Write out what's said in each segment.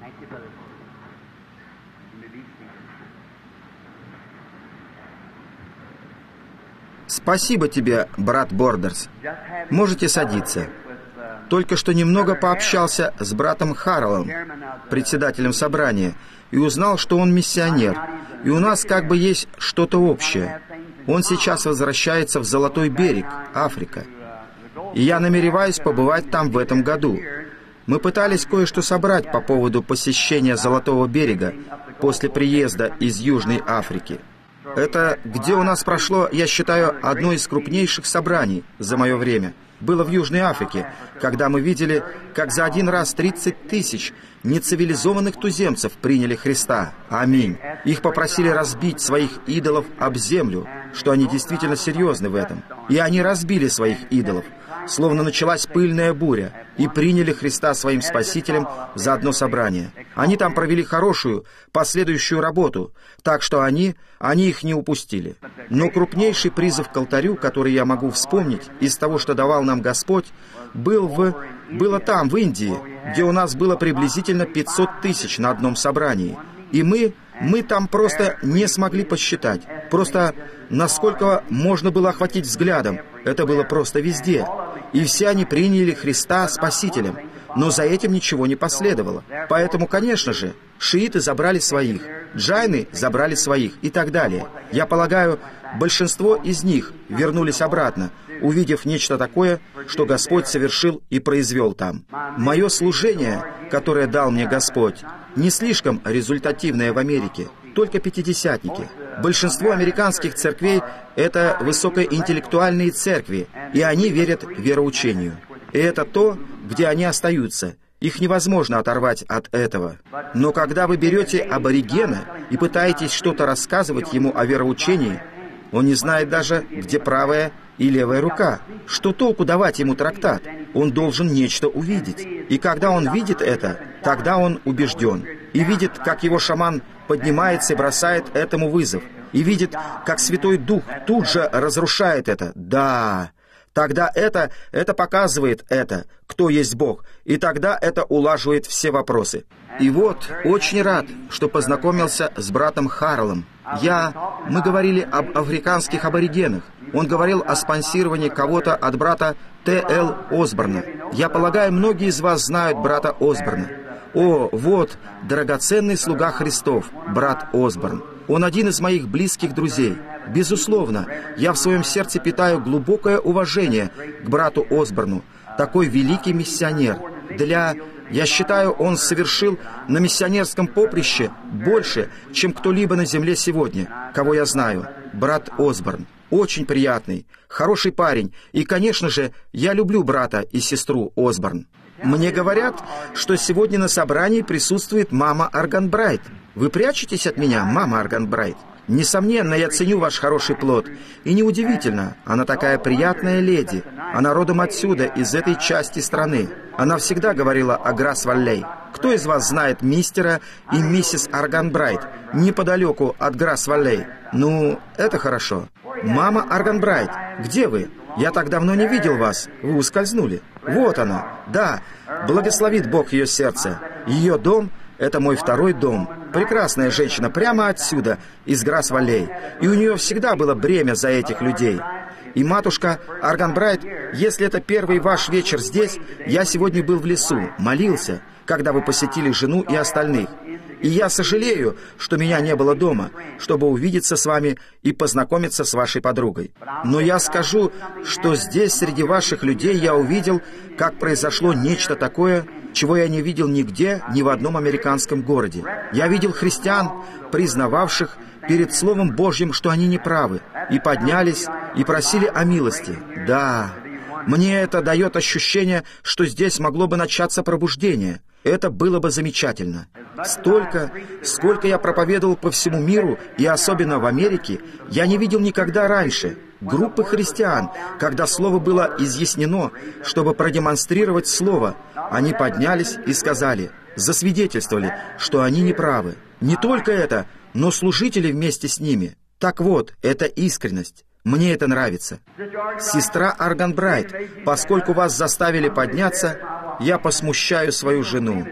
Спасибо тебе, брат Бордерс. Можете садиться. Только что немного пообщался с братом Харреллом, председателем собрания, и узнал, что он миссионер, и у нас как бы есть что-то общее. Он сейчас возвращается в Золотой берег, Африка. И я намереваюсь побывать там в этом году. Мы пытались кое-что собрать по поводу посещения Золотого берега после приезда из Южной Африки. Это, где у нас прошло, я считаю, одно из крупнейших собраний за мое время. Было в Южной Африке, когда мы видели, как за один раз 30 тысяч нецивилизованных туземцев приняли Христа. Аминь. Их попросили разбить своих идолов об землю, что они действительно серьезны в этом. И они разбили своих идолов, словно началась пыльная буря, и приняли Христа своим Спасителем за одно собрание. Они там провели хорошую, последующую работу, так что они их не упустили. Но крупнейший призыв к алтарю, который я могу вспомнить из того, что давал нам Господь, было там, в Индии, где у нас было приблизительно 500 тысяч на одном собрании. И мы там просто не смогли посчитать. Просто насколько можно было охватить взглядом. Это было просто везде. И все они приняли Христа Спасителем. Но за этим ничего не последовало. Поэтому, конечно же, шииты забрали своих, джайны забрали своих и так далее. Я полагаю, большинство из них вернулись обратно, увидев нечто такое, что Господь совершил и произвел там. Мое служение, которое дал мне Господь, не слишком результативное в Америке, только пятидесятники. Большинство американских церквей — это высокоинтеллектуальные церкви, и они верят вероучению. И это то, где они остаются. Их невозможно оторвать от этого. Но когда вы берете аборигена и пытаетесь что-то рассказывать ему о вероучении, он не знает даже, где правая и левая рука. Что толку давать ему трактат? Он должен нечто увидеть. И когда он видит это, тогда он убежден. И видит, как его шаман поднимается и бросает этому вызов. И видит, как Святой Дух тут же разрушает это. Да, тогда это показывает кто есть Бог. И тогда это улаживает все вопросы. И вот, очень рад, что познакомился с братом Харреллом. Мы говорили об африканских аборигенах. Он говорил о спонсировании кого-то от брата Т.Л. Осборна. Я полагаю, многие из вас знают брата Осборна. О, вот, драгоценный слуга Христов, брат Осборн. Он один из моих близких друзей. Безусловно, я в своем сердце питаю глубокое уважение к брату Осборну. Такой великий миссионер. Я считаю, он совершил на миссионерском поприще больше, чем кто-либо на земле сегодня, кого я знаю. Брат Осборн. Очень приятный, хороший парень. И, конечно же, я люблю брата и сестру Осборн. Мне говорят, что сегодня на собрании присутствует мама Арганбрайт. Вы прячетесь от меня, мама Арганбрайт? Несомненно, я ценю ваш хороший плод. И неудивительно, она такая приятная леди. Она родом отсюда, из этой части страны. Она всегда говорила о Грасс-Валлей. Кто из вас знает мистера и миссис Арганбрайт неподалеку от Грасс-Валлей? Ну, это хорошо. Мама Арганбрайт, где вы? Я так давно не видел вас. Вы ускользнули. Вот она. Да, благословит Бог ее сердце. Ее дом — это мой второй дом. Прекрасная женщина, прямо отсюда, из Грасс-Валлей. И у нее всегда было бремя за этих людей. И матушка Арганбрайт, если это первый ваш вечер здесь, я сегодня был в лесу, молился, когда вы посетили жену и остальных. И я сожалею, что меня не было дома, чтобы увидеться с вами и познакомиться с вашей подругой. Но я скажу, что здесь, среди ваших людей, я увидел, как произошло нечто такое, чего я не видел нигде, ни в одном американском городе. Я видел христиан, признававших перед Словом Божьим, что они неправы, и поднялись, и просили о милости. Да, мне это дает ощущение, что здесь могло бы начаться пробуждение. Это было бы замечательно. Сколько я проповедовал по всему миру, и особенно в Америке, я не видел никогда раньше группы христиан, когда Слово было изъяснено, чтобы продемонстрировать Слово. Они поднялись и сказали, засвидетельствовали, что они неправы. Не только это, но служители вместе с ними. Так вот, это искренность. Мне это нравится. Сестра Арганбрайт, поскольку вас заставили подняться, я посмущаю свою жену.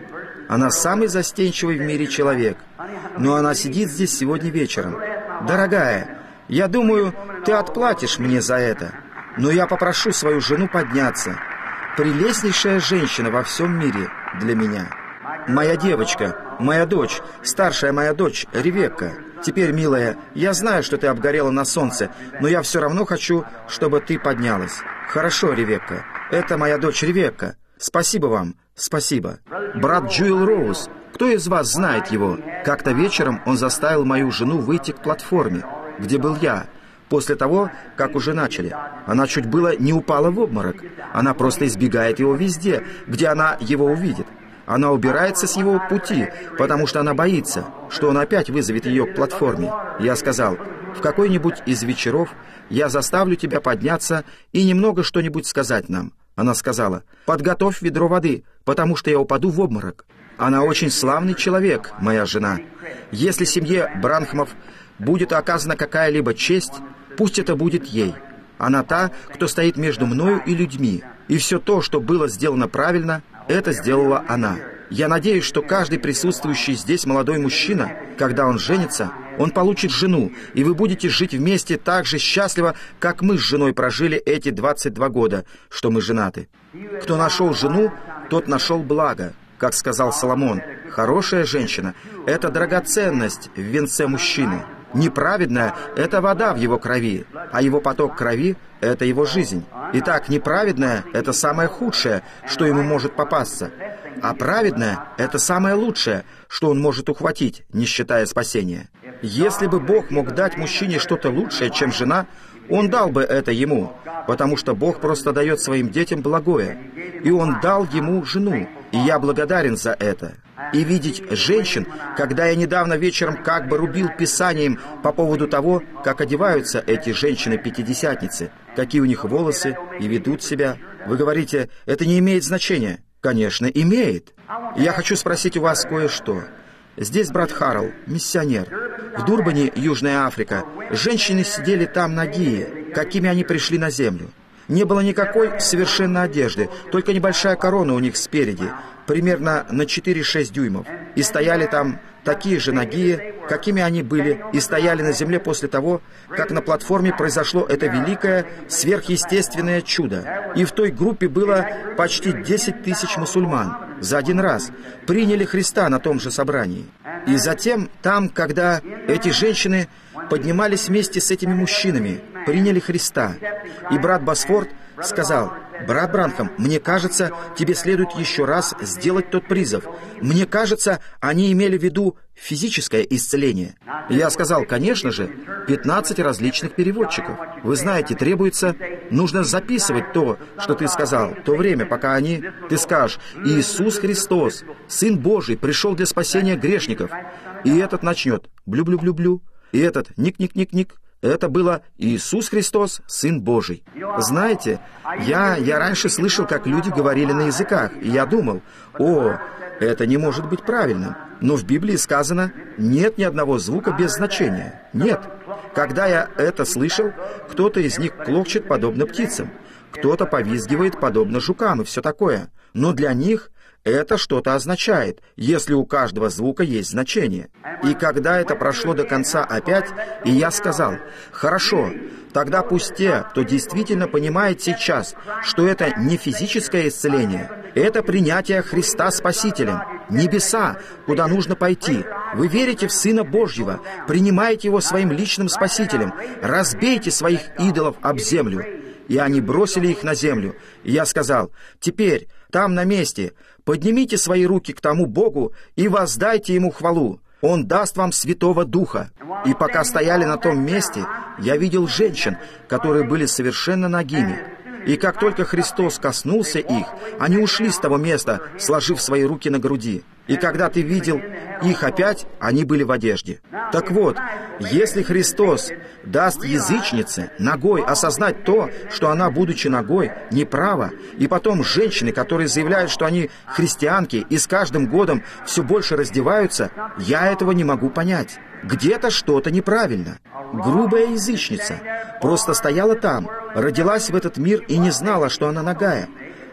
Она самый застенчивый в мире человек. Но она сидит здесь сегодня вечером. Дорогая, я думаю, ты отплатишь мне за это. Но я попрошу свою жену подняться. Прелестнейшая женщина во всем мире для меня. Моя девочка, моя дочь, старшая моя дочь, Ревекка. Теперь, милая, я знаю, что ты обгорела на солнце, но я все равно хочу, чтобы ты поднялась. Хорошо, Ревекка. Это моя дочь Ревекка. Спасибо вам, спасибо. Брат Джуэл Роуз. Кто из вас знает его? Как-то вечером он заставил мою жену выйти к платформе, где был я, после того, как уже начали. Она чуть было не упала в обморок. Она просто избегает его везде, где она его увидит. Она убирается с его пути, потому что она боится, что он опять вызовет ее к платформе. Я сказал, в какой-нибудь из вечеров я заставлю тебя подняться и немного что-нибудь сказать нам. Она сказала, подготовь ведро воды, потому что я упаду в обморок. Она очень славный человек, моя жена. Если семье Бранхамов будет оказана какая-либо честь, пусть это будет ей. Она та, кто стоит между мною и людьми. И все то, что было сделано правильно, это сделала она. Я надеюсь, что каждый присутствующий здесь молодой мужчина, когда он женится, он получит жену, и вы будете жить вместе так же счастливо, как мы с женой прожили эти 22 года, что мы женаты. Кто нашел жену, тот нашел благо. Как сказал Соломон, хорошая женщина — это драгоценность в венце мужчины. Неправедная — это вода в его крови, а его поток крови — это его жизнь. Итак, неправедная — это самое худшее, что ему может попасться. А праведная — это самое лучшее, что он может ухватить, не считая спасения. Если бы Бог мог дать мужчине что-то лучшее, чем жена, Он дал бы это ему, потому что Бог просто дает своим детям благое. И Он дал ему жену, и я благодарен за это. И видеть женщин, когда я недавно вечером как бы рубил Писанием по поводу того, как одеваются эти женщины-пятидесятницы, какие у них волосы и ведут себя. Вы говорите, это не имеет значения. Конечно, имеет. Я хочу спросить у вас кое-что. Здесь брат Харрелл, миссионер. В Дурбане, Южная Африка, женщины сидели там нагие, какими они пришли на землю. Не было никакой совершенной одежды, только небольшая корона у них спереди, примерно на 4-6 дюймов. И стояли там такие же нагие, какими они были, и стояли на земле после того, как на платформе произошло это великое, сверхъестественное чудо. И в той группе было почти 10 тысяч мусульман за один раз, приняли Христа на том же собрании. И затем там, когда эти женщины поднимались вместе с этими мужчинами, приняли Христа. И брат Босфорд сказал: «Брат Бранхам, мне кажется, тебе следует еще раз сделать тот призыв. Мне кажется, они имели в виду физическое исцеление». И я сказал: «Конечно же, 15 различных переводчиков. Вы знаете, нужно записывать то, что ты сказал, то время, пока ты скажешь: Иисус Христос, Сын Божий, пришел для спасения грешников». И этот начнет блю-блю-блю-блю, и этот ник-ник-ник-ник. Это было Иисус Христос, Сын Божий. Знаете, я раньше слышал, как люди говорили на языках, и я думал: это не может быть правильным. Но в Библии сказано: нет ни одного звука без значения. Нет. Когда я это слышал, кто-то из них клокчет подобно птицам, кто-то повизгивает подобно жукам и все такое. Но для них это что-то означает, если у каждого звука есть значение. И когда это прошло до конца опять, и я сказал: «Хорошо, тогда пусть те, кто действительно понимает сейчас, что это не физическое исцеление, это принятие Христа Спасителем, небеса, куда нужно пойти. Вы верите в Сына Божьего, принимаете Его своим личным Спасителем, разбейте своих идолов об землю». И они бросили их на землю. И я сказал: «Теперь, там на месте, поднимите свои руки к тому Богу и воздайте Ему хвалу. Он даст вам Святого Духа». И пока стояли на том месте, я видел женщин, которые были совершенно нагими. И как только Христос коснулся их, они ушли с того места, сложив свои руки на груди. И когда ты видел их опять, они были в одежде. Так вот, если Христос даст язычнице ногой осознать то, что она, будучи ногой, неправа, и потом женщины, которые заявляют, что они христианки и с каждым годом все больше раздеваются, я этого не могу понять. Где-то что-то неправильно. Грубая язычница просто стояла там, родилась в этот мир и не знала, что она нагая.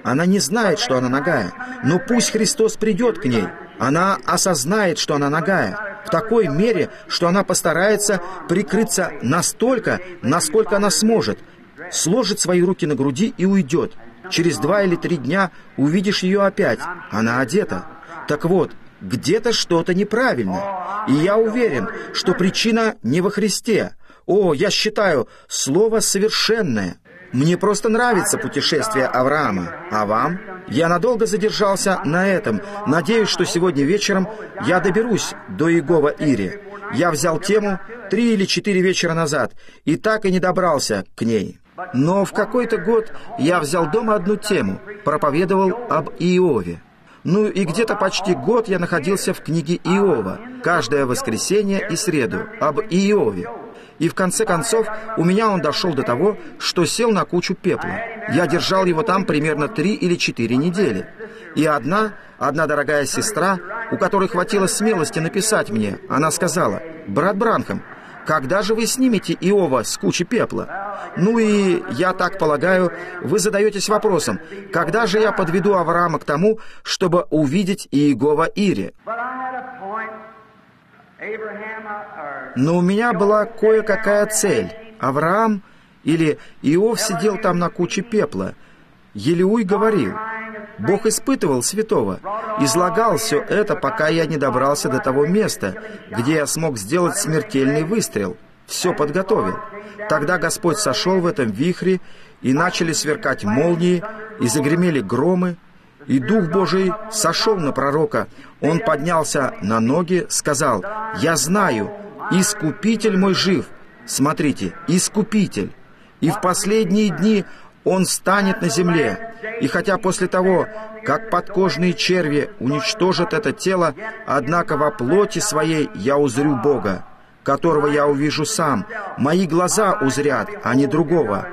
Она не знает, что она нагая, но пусть Христос придет к ней. Она осознает, что она нагая, в такой мере, что она постарается прикрыться настолько, насколько она сможет, сложит свои руки на груди и уйдет. Через 2 или 3 дня увидишь ее опять. Она одета. Так вот, где-то что-то неправильно. И я уверен, что причина не во Христе. О, я считаю, слово совершенное. Мне просто нравится путешествие Авраама. А вам? Я надолго задержался на этом. Надеюсь, что сегодня вечером я доберусь до Иегова-Ири. Я взял тему 3 или 4 вечера назад и так и не добрался к ней. Но в какой-то год я взял дома одну тему, проповедовал об Иове. Ну и где-то почти год я находился в книге Иова, каждое воскресенье и среду, об Иове. И в конце концов у меня он дошел до того, что сел на кучу пепла. Я держал его там примерно 3 или 4 недели. И одна дорогая сестра, у которой хватило смелости написать мне, она сказала: «Брат Бранхам, когда же вы снимете Иова с кучи пепла?» Ну и, я так полагаю, вы задаетесь вопросом, когда же я подведу Авраама к тому, чтобы увидеть Иегова-Ири? Но у меня была кое-какая цель. Авраам или Иов сидел там на куче пепла. Елеуй говорил: Бог испытывал святого, излагал все это, пока я не добрался до того места, где я смог сделать смертельный выстрел. Все подготовил. Тогда Господь сошел в этом вихре, и начали сверкать молнии, и загремели громы, и Дух Божий сошел на пророка. Он поднялся на ноги, сказал: «Я знаю, Искупитель мой жив». Смотрите, Искупитель. И в последние дни Он станет на земле. И хотя после того, как подкожные черви уничтожат это тело, однако во плоти своей я узрю Бога, которого я увижу сам. Мои глаза узрят, а не другого.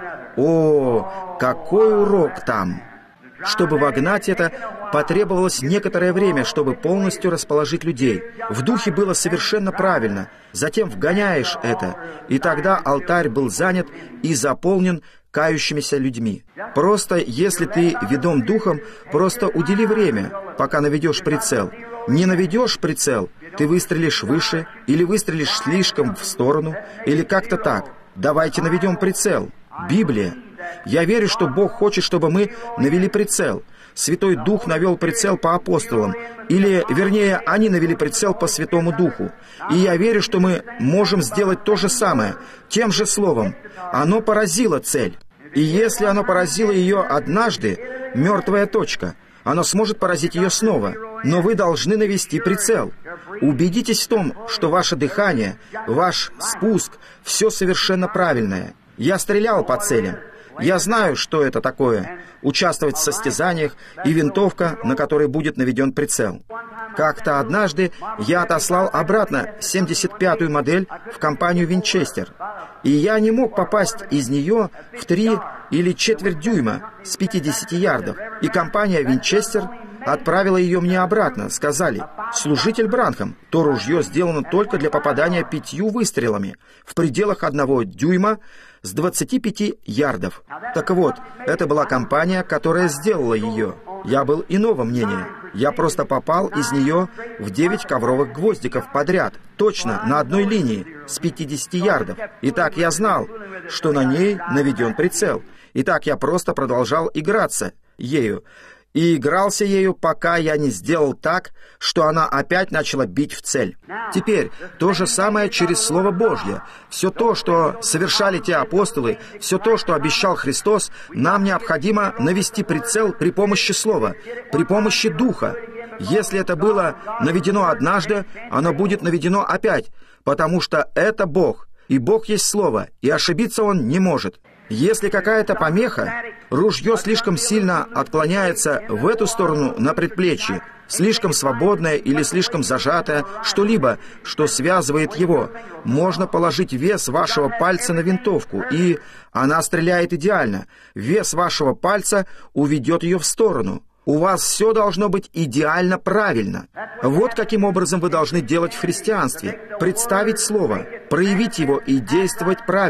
О, какой урок там! Чтобы вогнать это, потребовалось некоторое время, чтобы полностью расположить людей. В духе было совершенно правильно. Затем вгоняешь это, и тогда алтарь был занят и заполнен кающимися людьми. Просто, если ты ведом духом, просто удели время, пока наведешь прицел. Не наведешь прицел, ты выстрелишь выше, или выстрелишь слишком в сторону, или как-то так. Давайте наведем прицел. Библия. Я верю, что Бог хочет, чтобы мы навели прицел. Святой Дух навел прицел по апостолам, или, вернее, они навели прицел по Святому Духу. И я верю, что мы можем сделать то же самое, тем же словом. Оно поразило цель. И если оно поразило ее однажды, мертвая точка, оно сможет поразить ее снова. Но вы должны навести прицел. Убедитесь в том, что ваше дыхание, ваш спуск, все совершенно правильное. Я стрелял по целям. Я знаю, что это такое — участвовать в состязаниях и винтовка, на которой будет наведен прицел. Как-то однажды я отослал обратно 75-ю модель в компанию «Винчестер», и я не мог попасть из нее в 3 или четверть дюйма с 50 ярдов, и компания «Винчестер» отправила ее мне обратно. Сказали: «Служитель Бранхам, то ружье сделано только для попадания 5 выстрелами в пределах 1 дюйма с 25 ярдов». Так вот, это была компания, которая сделала ее. Я был иного мнения. Я просто попал из нее в 9 ковровых гвоздиков подряд, точно на одной линии, с 50 ярдов. Итак, я знал, что на ней наведен прицел. Итак, я просто продолжал играться ею. И игрался ею, пока я не сделал так, что она опять начала бить в цель. Теперь то же самое через Слово Божье. Все то, что совершали те апостолы, все то, что обещал Христос, нам необходимо навести прицел при помощи Слова, при помощи Духа. Если это было наведено однажды, оно будет наведено опять, потому что это Бог, и Бог есть Слово, и ошибиться Он не может. Если какая-то помеха, ружье слишком сильно отклоняется в эту сторону на предплечье, слишком свободное или слишком зажатое, что-либо, что связывает его, можно положить вес вашего пальца на винтовку, и она стреляет идеально. Вес вашего пальца уведет ее в сторону. У вас все должно быть идеально правильно. Вот каким образом вы должны делать в христианстве. Представить Слово, проявить его и действовать правильно.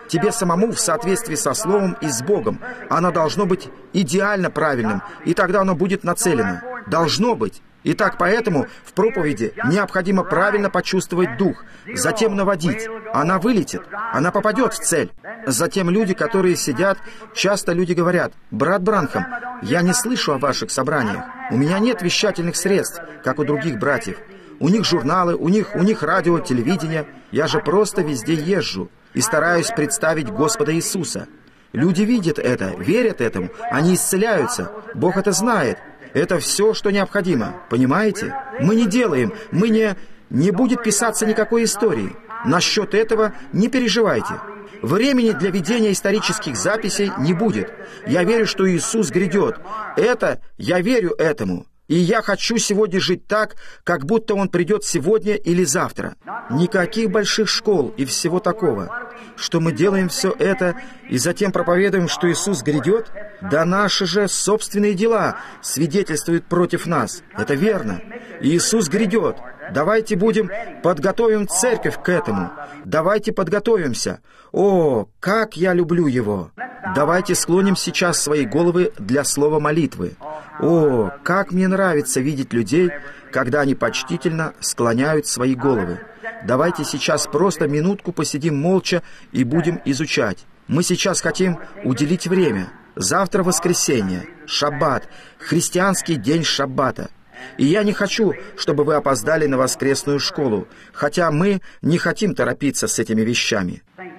Тебе самому в соответствии со Словом и с Богом. Оно должно быть идеально правильным, и тогда оно будет нацелено. Должно быть. Итак, поэтому в проповеди необходимо правильно почувствовать дух, затем наводить. Она вылетит, она попадет в цель. Затем люди, которые сидят, часто люди говорят: «Брат Бранхам, я не слышу о ваших собраниях. У меня нет вещательных средств, как у других братьев. У них журналы, у них радио, телевидение. Я же просто везде езжу и стараюсь представить Господа Иисуса». Люди видят это, верят этому, они исцеляются. Бог это знает. Это все, что необходимо. Понимаете? Мы не будет писаться никакой истории. Насчет этого не переживайте. Времени для ведения исторических записей не будет. Я верю, что Иисус грядет. Я верю этому. И я хочу сегодня жить так, как будто Он придет сегодня или завтра. Никаких больших школ и всего такого. Что мы делаем все это и затем проповедуем, что Иисус грядет? Да наши же собственные дела свидетельствуют против нас. Это верно. Иисус грядет. Давайте подготовим церковь к этому. Давайте подготовимся. О, как я люблю Его! Давайте склоним сейчас свои головы для слова молитвы. О, как мне нравится видеть людей, когда они почтительно склоняют свои головы. Давайте сейчас просто минутку посидим молча и будем изучать. Мы сейчас хотим уделить время. Завтра воскресенье, шаббат, христианский день шаббата. И я не хочу, чтобы вы опоздали на воскресную школу, хотя мы не хотим торопиться с этими вещами.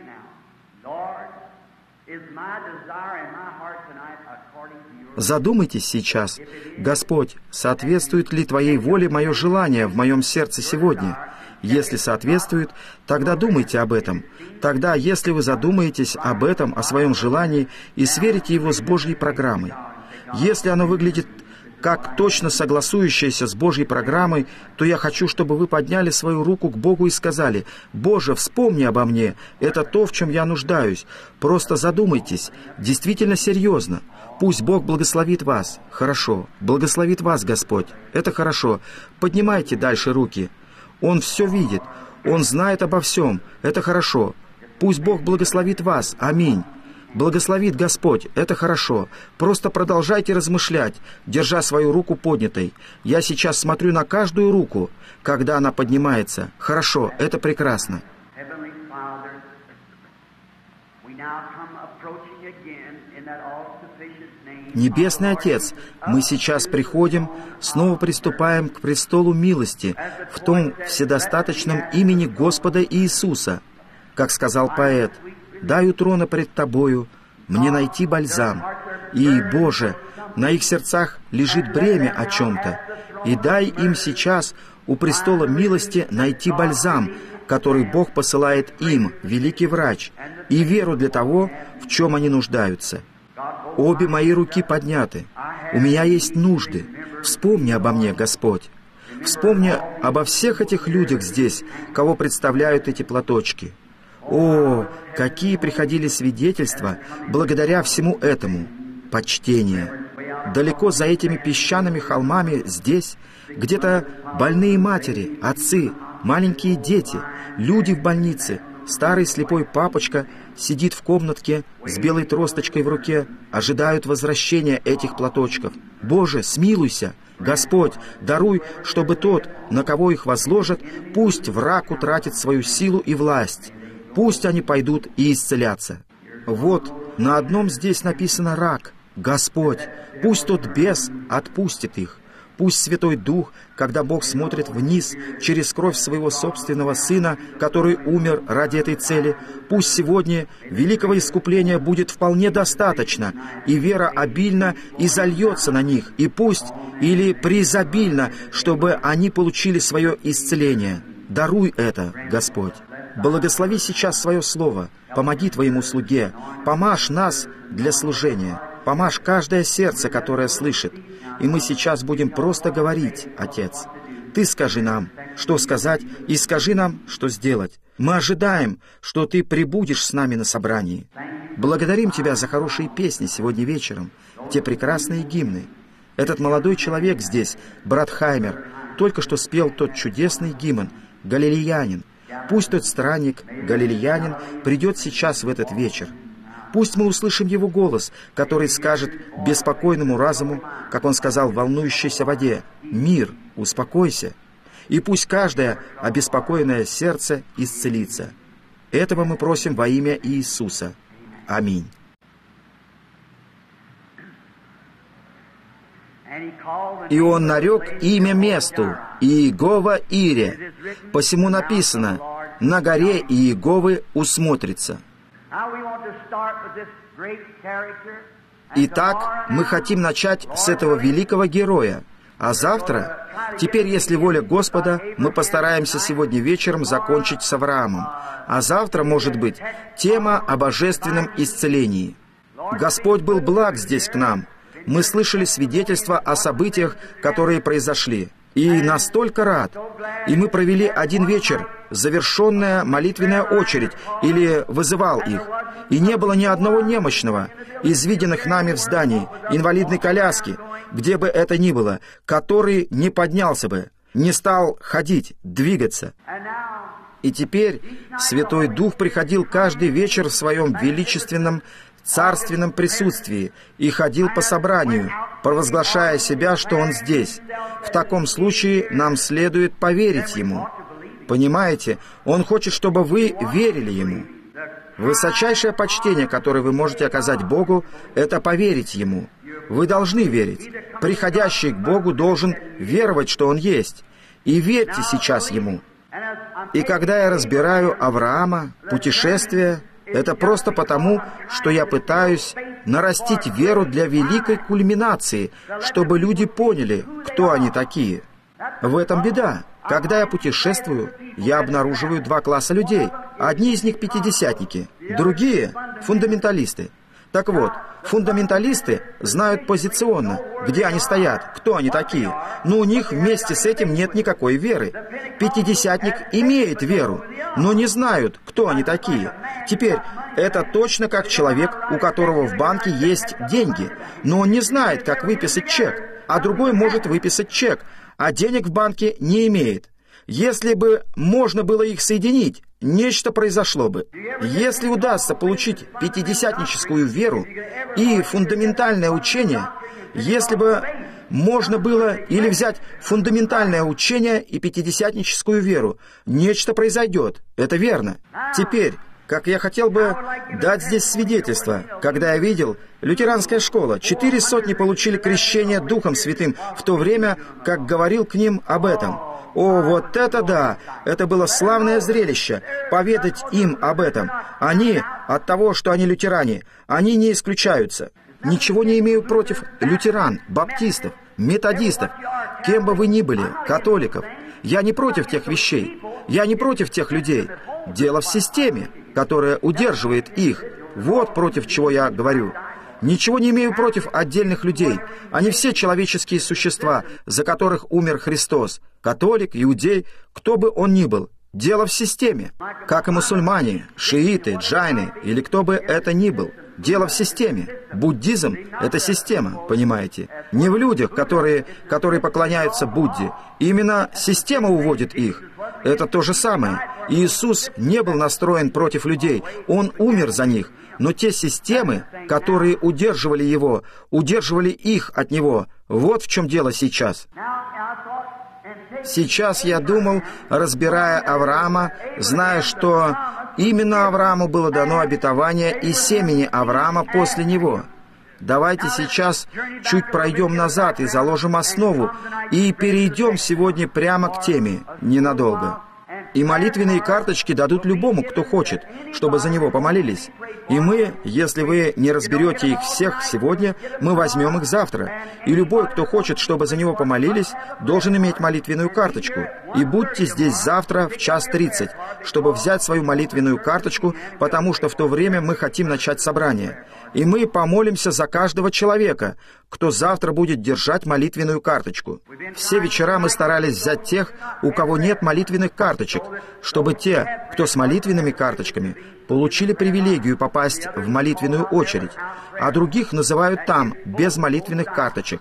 Задумайтесь сейчас: Господь, соответствует ли Твоей воле мое желание в моем сердце сегодня? Если соответствует, тогда думайте об этом. Тогда, если вы задумаетесь об этом, о своем желании, и сверите его с Божьей программой, если оно выглядит как точно согласующееся с Божьей программой, то я хочу, чтобы вы подняли свою руку к Богу и сказали: «Боже, вспомни обо мне, это то, в чем я нуждаюсь. Просто задумайтесь, действительно серьезно. Пусть Бог благословит вас». Хорошо, благословит вас Господь. Это хорошо. Поднимайте дальше руки. Он все видит, Он знает обо всем. Это хорошо. Пусть Бог благословит вас. Аминь. Благословит Господь, это хорошо. Просто продолжайте размышлять, держа свою руку поднятой. Я сейчас смотрю на каждую руку, когда она поднимается. Хорошо, это прекрасно. Небесный Отец, мы сейчас приходим, снова приступаем к престолу милости в том вседостаточном имени Господа Иисуса. Как сказал поэт: «Дай у трона пред Тобою мне найти бальзам». И, Боже, на их сердцах лежит бремя о чем-то. И дай им сейчас у престола милости найти бальзам, который Бог посылает им, великий врач, и веру для того, в чем они нуждаются. Обе мои руки подняты. У меня есть нужды. Вспомни обо мне, Господь. Вспомни обо всех этих людях здесь, кого представляют эти платочки. О, какие приходили свидетельства благодаря всему этому. Почтение. Далеко за этими песчаными холмами здесь, где-то больные матери, отцы, маленькие дети, люди в больнице, старый слепой папочка сидит в комнатке с белой тросточкой в руке, ожидают возвращения этих платочков. Боже, смилуйся! Господь, даруй, чтобы тот, на кого их возложат, пусть враг утратит свою силу и власть. Пусть они пойдут и исцелятся. Вот, на одном здесь написано «рак». Господь, пусть тот бес отпустит их. Пусть Святой Дух, когда Бог смотрит вниз через кровь своего собственного Сына, который умер ради этой цели, пусть сегодня великого искупления будет вполне достаточно, и вера обильно изольется на них, и пусть, или преизобильно, чтобы они получили свое исцеление. Даруй это, Господь. Благослови сейчас свое слово, помоги Твоему слуге, помажь нас для служения, помажь каждое сердце, которое слышит. И мы сейчас будем просто говорить, Отец. Ты скажи нам, что сказать, и скажи нам, что сделать. Мы ожидаем, что Ты прибудешь с нами на собрании. Благодарим Тебя за хорошие песни сегодня вечером, те прекрасные гимны. Этот молодой человек здесь, брат Хаймер, только что спел тот чудесный гимн «Галилеянин». Пусть тот странник, галилеянин, придет сейчас в этот вечер. Пусть мы услышим его голос, который скажет беспокойному разуму, как он сказал волнующейся воде: «Мир, успокойся». И пусть каждое обеспокоенное сердце исцелится. Этого мы просим во имя Иисуса. Аминь. «И он нарек имя месту Иегова Ире, посему написано: на горе Иеговы усмотрится». Итак, мы хотим начать с этого великого героя, а завтра, теперь, если воля Господа, мы постараемся сегодня вечером закончить с Авраамом, а завтра, может быть, тема о божественном исцелении. Господь был благ здесь к нам. Мы слышали свидетельства о событиях, которые произошли. И настолько рад. И мы провели один вечер, завершенная молитвенная очередь, или вызывал их. И не было ни одного немощного из виденных нами в здании, инвалидной коляски, где бы это ни было, который не поднялся бы, не стал ходить, двигаться. И теперь Святой Дух приходил каждый вечер в своем величественном царственном присутствии и ходил по собранию, провозглашая себя, что Он здесь. В таком случае нам следует поверить Ему. Понимаете, Он хочет, чтобы вы верили Ему. Высочайшее почтение, которое вы можете оказать Богу, это поверить Ему. Вы должны верить. Приходящий к Богу должен веровать, что Он есть. И верьте сейчас Ему. И когда я разбираю Авраама, путешествие, это просто потому, что я пытаюсь нарастить веру для великой кульминации, чтобы люди поняли, кто они такие. В этом беда. Когда я путешествую, я обнаруживаю два класса людей. Одни из них пятидесятники, другие — фундаменталисты. Так вот, фундаменталисты знают позиционно, где они стоят, кто они такие, но у них вместе с этим нет никакой веры. Пятидесятник имеет веру, но не знают, кто они такие. Теперь, это точно как человек, у которого в банке есть деньги, но он не знает, как выписать чек, а другой может выписать чек, а денег в банке не имеет. Если бы можно было их соединить, нечто произошло бы. Если удастся получить пятидесятническую веру и фундаментальное учение, если бы можно было или взять фундаментальное учение и пятидесятническую веру, нечто произойдет. Это верно. Теперь, как я хотел бы дать здесь свидетельство, когда я видел, лютеранская школа, 400 получили крещение Духом Святым в то время, как говорил к ним об этом. О, вот это да! Это было славное зрелище, поведать им об этом. Они, от того, что они лютеране, они не исключаются. Ничего не имею против лютеран, баптистов, методистов, кем бы вы ни были, католиков. Я не против тех вещей. Я не против тех людей. Дело в системе, которая удерживает их. Вот против чего я говорю. Ничего не имею против отдельных людей. Они все человеческие существа, за которых умер Христос. Католик, иудей, кто бы он ни был. Дело в системе. Как и мусульмане, шииты, джайны или кто бы это ни был. Дело в системе. Буддизм — это система, понимаете? Не в людях, которые поклоняются Будде. Именно система уводит их. Это то же самое. Иисус не был настроен против людей. Он умер за них. Но те системы, которые удерживали Его, удерживали их от Него. Вот в чем дело сейчас. Сейчас я думал, разбирая Авраама, зная, что именно Аврааму было дано обетование и семени Авраама после него. Давайте сейчас чуть пройдем назад и заложим основу, и перейдем сегодня прямо к теме, ненадолго. И молитвенные карточки дадут любому, кто хочет, чтобы за него помолились. И мы, если вы не разберете их всех сегодня, мы возьмем их завтра. И любой, кто хочет, чтобы за него помолились, должен иметь молитвенную карточку. И будьте здесь завтра в 1:30, чтобы взять свою молитвенную карточку, потому что в то время мы хотим начать собрание. И мы помолимся за каждого человека, кто завтра будет держать молитвенную карточку. Все вечера мы старались взять тех, у кого нет молитвенных карточек, чтобы те, кто с молитвенными карточками, получили привилегию попасть в молитвенную очередь, а других называют там без молитвенных карточек.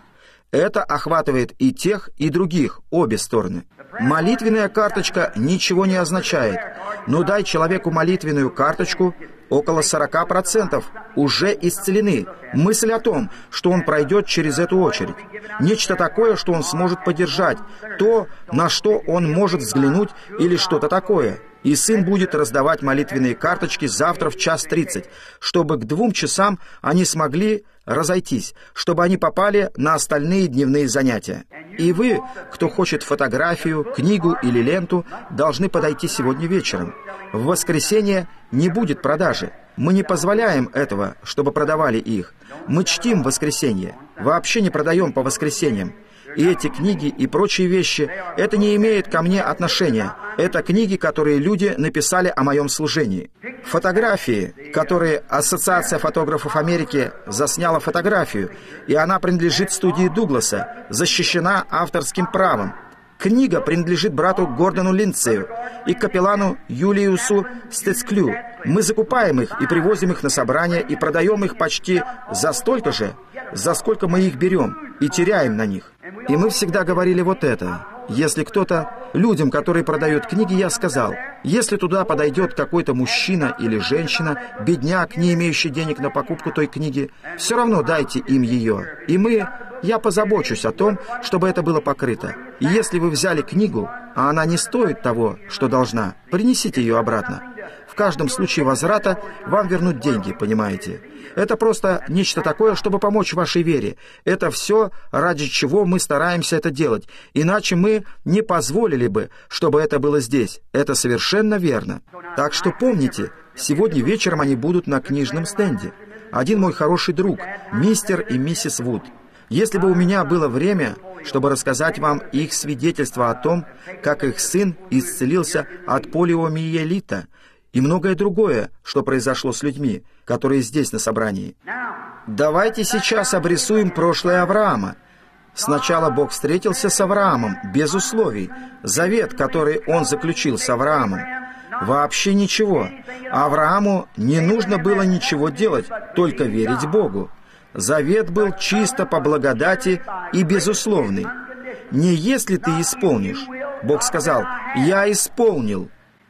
Это охватывает и тех, и других, обе стороны. Молитвенная карточка ничего не означает, но дай человеку молитвенную карточку, около 40% уже исцелены. Мысль о том, что он пройдет через эту очередь. Нечто такое, что он сможет поддержать, то, на что он может взглянуть, или что-то такое. И сын будет раздавать молитвенные карточки завтра в 1:30, чтобы к 2 часам они смогли разойтись, чтобы они попали на остальные дневные занятия. И вы, кто хочет фотографию, книгу или ленту, должны подойти сегодня вечером. В воскресенье не будет продажи. Мы не позволяем этого, чтобы продавали их. Мы чтим воскресенье. Вообще не продаем по воскресеньям. И эти книги и прочие вещи, это не имеет ко мне отношения. Это книги, которые люди написали о моем служении. Фотографии, которые Ассоциация фотографов Америки засняла фотографию, и она принадлежит студии Дугласа, защищена авторским правом. Книга принадлежит брату Гордону Линдсею и капеллану Юлиусу Стецклю. Мы закупаем их и привозим их на собрания и продаем их почти за столько же, за сколько мы их берем, и теряем на них. И мы всегда говорили вот это. Если кто-то... Людям, которые продают книги, я сказал, если туда подойдет какой-то мужчина или женщина, бедняк, не имеющий денег на покупку той книги, все равно дайте им ее. И я позабочусь о том, чтобы это было покрыто. И если вы взяли книгу, а она не стоит того, что должна, принесите ее обратно. В каждом случае возврата вам вернут деньги, понимаете? Это просто нечто такое, чтобы помочь вашей вере. Это все, ради чего мы стараемся это делать. Иначе мы не позволили бы, чтобы это было здесь. Это совершенно верно. Так что помните, сегодня вечером они будут на книжном стенде. Один мой хороший друг, мистер и миссис Вуд. Если бы у меня было время, чтобы рассказать вам их свидетельство о том, как их сын исцелился от полиомиелита, и многое другое, что произошло с людьми, которые здесь на собрании. Давайте сейчас обрисуем прошлое Авраама. Сначала Бог встретился с Авраамом, без условий. Завет, который Он заключил с Авраамом. Вообще ничего. Аврааму не нужно было ничего делать, только верить Богу. Завет был чисто по благодати и безусловный. Не если ты исполнишь. Бог сказал, «Я исполнил».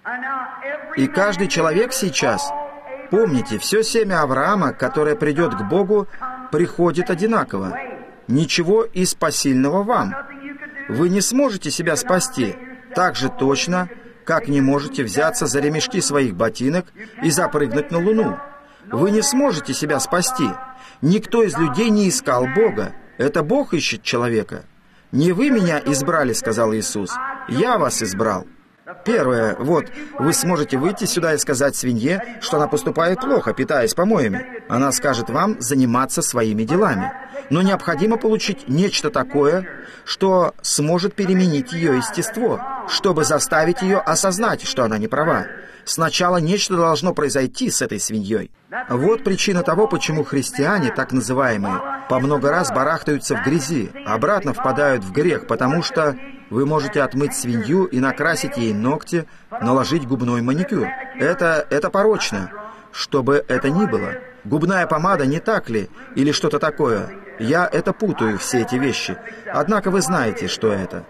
И каждый человек сейчас, помните, все семя Авраама, которое придет к Богу, приходит одинаково. Ничего из посильного вам. Вы не сможете себя спасти так же точно, как не можете взяться за ремешки своих ботинок и запрыгнуть на Луну. Вы не сможете себя спасти. Никто из людей не искал Бога. Это Бог ищет человека. «Не вы меня избрали, — сказал Иисус, — я вас избрал». Первое, вот, вы сможете выйти сюда и сказать свинье, что она поступает плохо, питаясь помоями. Она скажет вам заниматься своими делами. Но необходимо получить нечто такое, что сможет переменить ее естество, чтобы заставить ее осознать, что она не права. Сначала нечто должно произойти с этой свиньей. Вот причина того, почему христиане, так называемые, по много раз барахтаются в грязи, обратно впадают в грех, потому что вы можете отмыть свинью и накрасить ей ногти, наложить губной маникюр. Это порочно, чтобы это ни было. Губная помада, не так ли? Или что-то такое? Я это путаю, все эти вещи. Однако вы знаете, что это.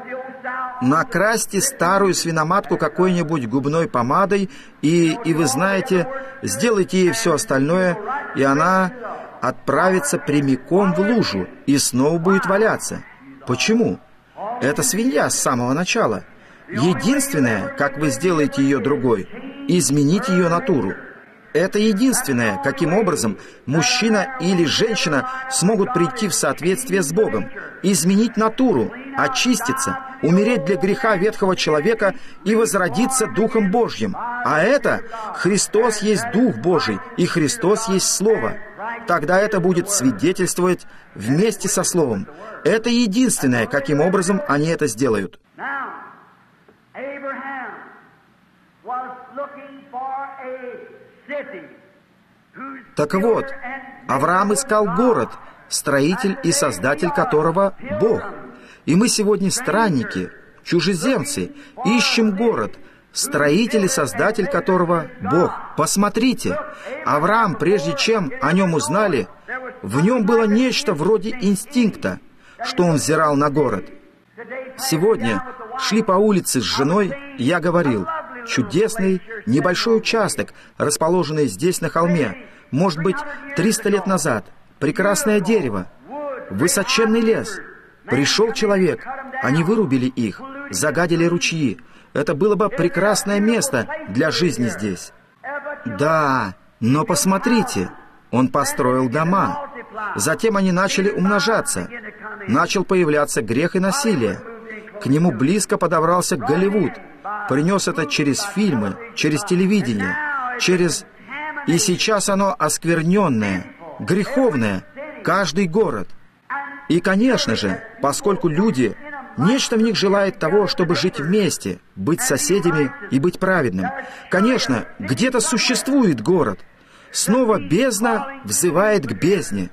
Накрасьте старую свиноматку какой-нибудь губной помадой, и вы знаете, сделайте ей все остальное, и она отправится прямиком в лужу и снова будет валяться. Почему? Это свинья с самого начала. Единственное, как вы сделаете ее другой, изменить ее натуру. Это единственное, каким образом мужчина или женщина смогут прийти в соответствие с Богом, изменить натуру, очиститься, умереть для греха ветхого человека и возродиться Духом Божьим. А это Христос есть Дух Божий, и Христос есть Слово. Тогда это будет свидетельствовать вместе со Словом. Это единственное, каким образом они это сделают. Так вот, Авраам искал город, строитель и создатель которого Бог. И мы сегодня странники, чужеземцы, ищем город, строитель и создатель которого Бог. Посмотрите, Авраам, прежде чем о нем узнали, в нем было нечто вроде инстинкта. что он взирал на город. Сегодня шли по улице с женой, и я говорил: чудесный небольшой участок, расположенный здесь на холме, может быть, 300 лет назад, прекрасное дерево, высоченный лес. Пришел человек, они вырубили их, загадили ручьи. Это было бы прекрасное место для жизни здесь. Да, но посмотрите, он построил дома. Затем они начали умножаться. Начал появляться грех и насилие. К нему близко подобрался Голливуд. Принес это через фильмы, через телевидение, через... И сейчас оно оскверненное, греховное, каждый город. И, конечно же, поскольку люди, нечто в них желает того, чтобы жить вместе, быть соседями и быть праведным. Конечно, где-то существует город. Снова бездна взывает к бездне.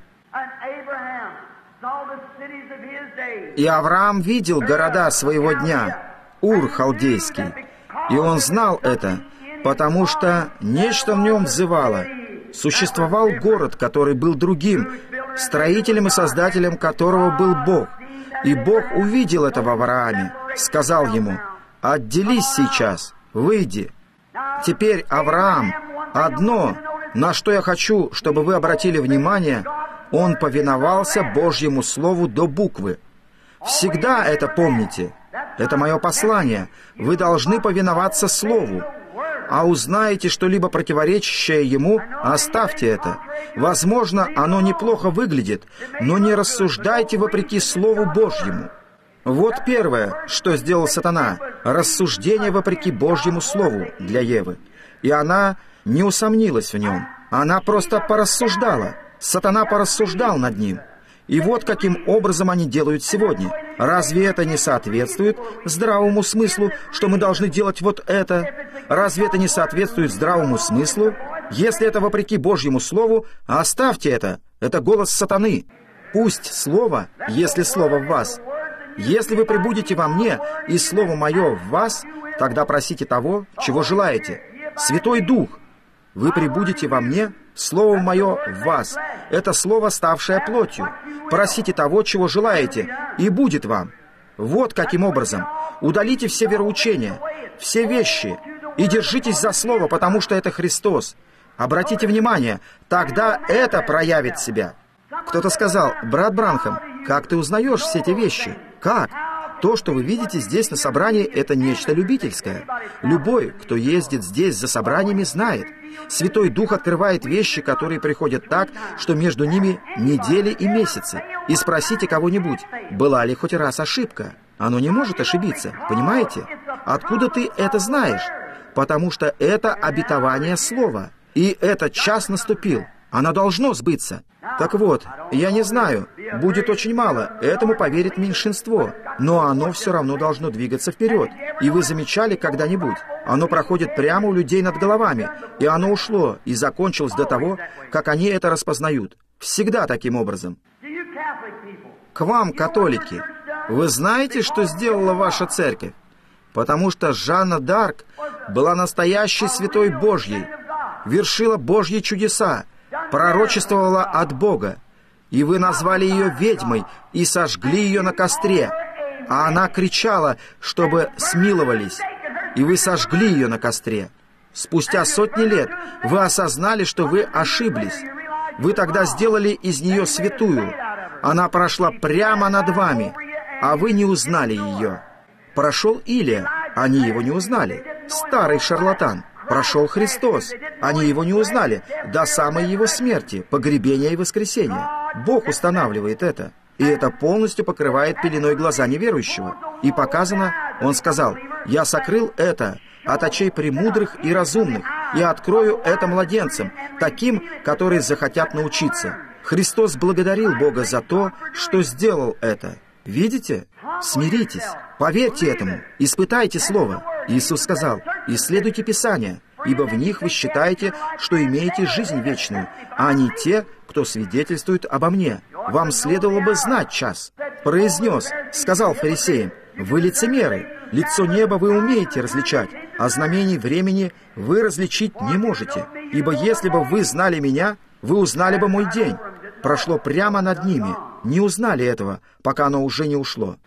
И Авраам видел города своего дня, Ур халдейский, и он знал это, потому что нечто в нем взывало. Существовал город, который был другим, строителем и создателем которого был Бог. И Бог увидел это в Аврааме, сказал ему: «Отделись сейчас, выйди». Теперь Авраам, одно, на что я хочу, чтобы вы обратили внимание, он повиновался Божьему Слову до буквы. Всегда это помните. Это мое послание. Вы должны повиноваться Слову. А узнаете что-либо противоречащее ему, оставьте это. Возможно, оно неплохо выглядит, но не рассуждайте вопреки Слову Божьему. Вот первое, что сделал сатана. Рассуждение вопреки Божьему Слову для Евы. И она не усомнилась в нем. Она просто порассуждала. Сатана порассуждал над ним. И вот каким образом они делают сегодня. Разве это не соответствует здравому смыслу, что мы должны делать вот это? Разве это не соответствует здравому смыслу? Если это вопреки Божьему Слову, оставьте это. Это голос сатаны. Пусть Слово, если Слово в вас. Если вы пребудете во мне, и Слово Мое в вас, тогда просите того, чего желаете. Святой Дух, вы пребудете во мне, Слово Мое в вас. Это Слово, ставшее плотью. Просите того, чего желаете, и будет вам. Вот каким образом. Удалите все вероучения, все вещи, и держитесь за Слово, потому что это Христос. Обратите внимание, тогда это проявит себя. Кто-то сказал: «Брат Бранхам, как ты узнаешь все эти вещи? Как?» То, что вы видите здесь на собрании, это нечто любительское. Любой, кто ездит здесь за собраниями, знает. Святой Дух открывает вещи, которые приходят так, что между ними недели и месяцы. И спросите кого-нибудь, была ли хоть раз ошибка. Оно не может ошибиться, понимаете? Откуда ты это знаешь? Потому что это обетование Слова. И этот час наступил. Оно должно сбыться. Так вот, я не знаю, будет очень мало, этому поверит меньшинство, но оно все равно должно двигаться вперед. И вы замечали когда-нибудь? Оно проходит прямо у людей над головами, и оно ушло и закончилось до того, как они это распознают. Всегда таким образом. К вам, католики, вы знаете, что сделала ваша церковь? Потому что Жанна д'Арк была настоящей святой Божьей, вершила Божьи чудеса, пророчествовала от Бога, и вы назвали ее ведьмой и сожгли ее на костре, а она кричала, чтобы смиловались, и вы сожгли ее на костре. Спустя сотни лет вы осознали, что вы ошиблись. Вы тогда сделали из нее святую. Она прошла прямо над вами, а вы не узнали ее. Прошел Илия, они его не узнали. Старый шарлатан. Прошел Христос. Они его не узнали до самой его смерти, погребения и воскресения. Бог устанавливает это. И это полностью покрывает пеленой глаза неверующего. И показано, он сказал: «Я сокрыл это от очей премудрых и разумных, и открою это младенцам, таким, которые захотят научиться». Христос благодарил Бога за то, что сделал это. Видите? Смиритесь. Поверьте этому. Испытайте Слово. Иисус сказал: «Исследуйте Писания, ибо в них вы считаете, что имеете жизнь вечную, а не те, кто свидетельствует обо мне. Вам следовало бы знать час». Произнес, сказал фарисеям: «Вы лицемеры, лицо неба вы умеете различать, а знамений времени вы различить не можете. Ибо если бы вы знали меня, вы узнали бы мой день». Прошло прямо над ними. не узнали этого, пока оно уже не ушло.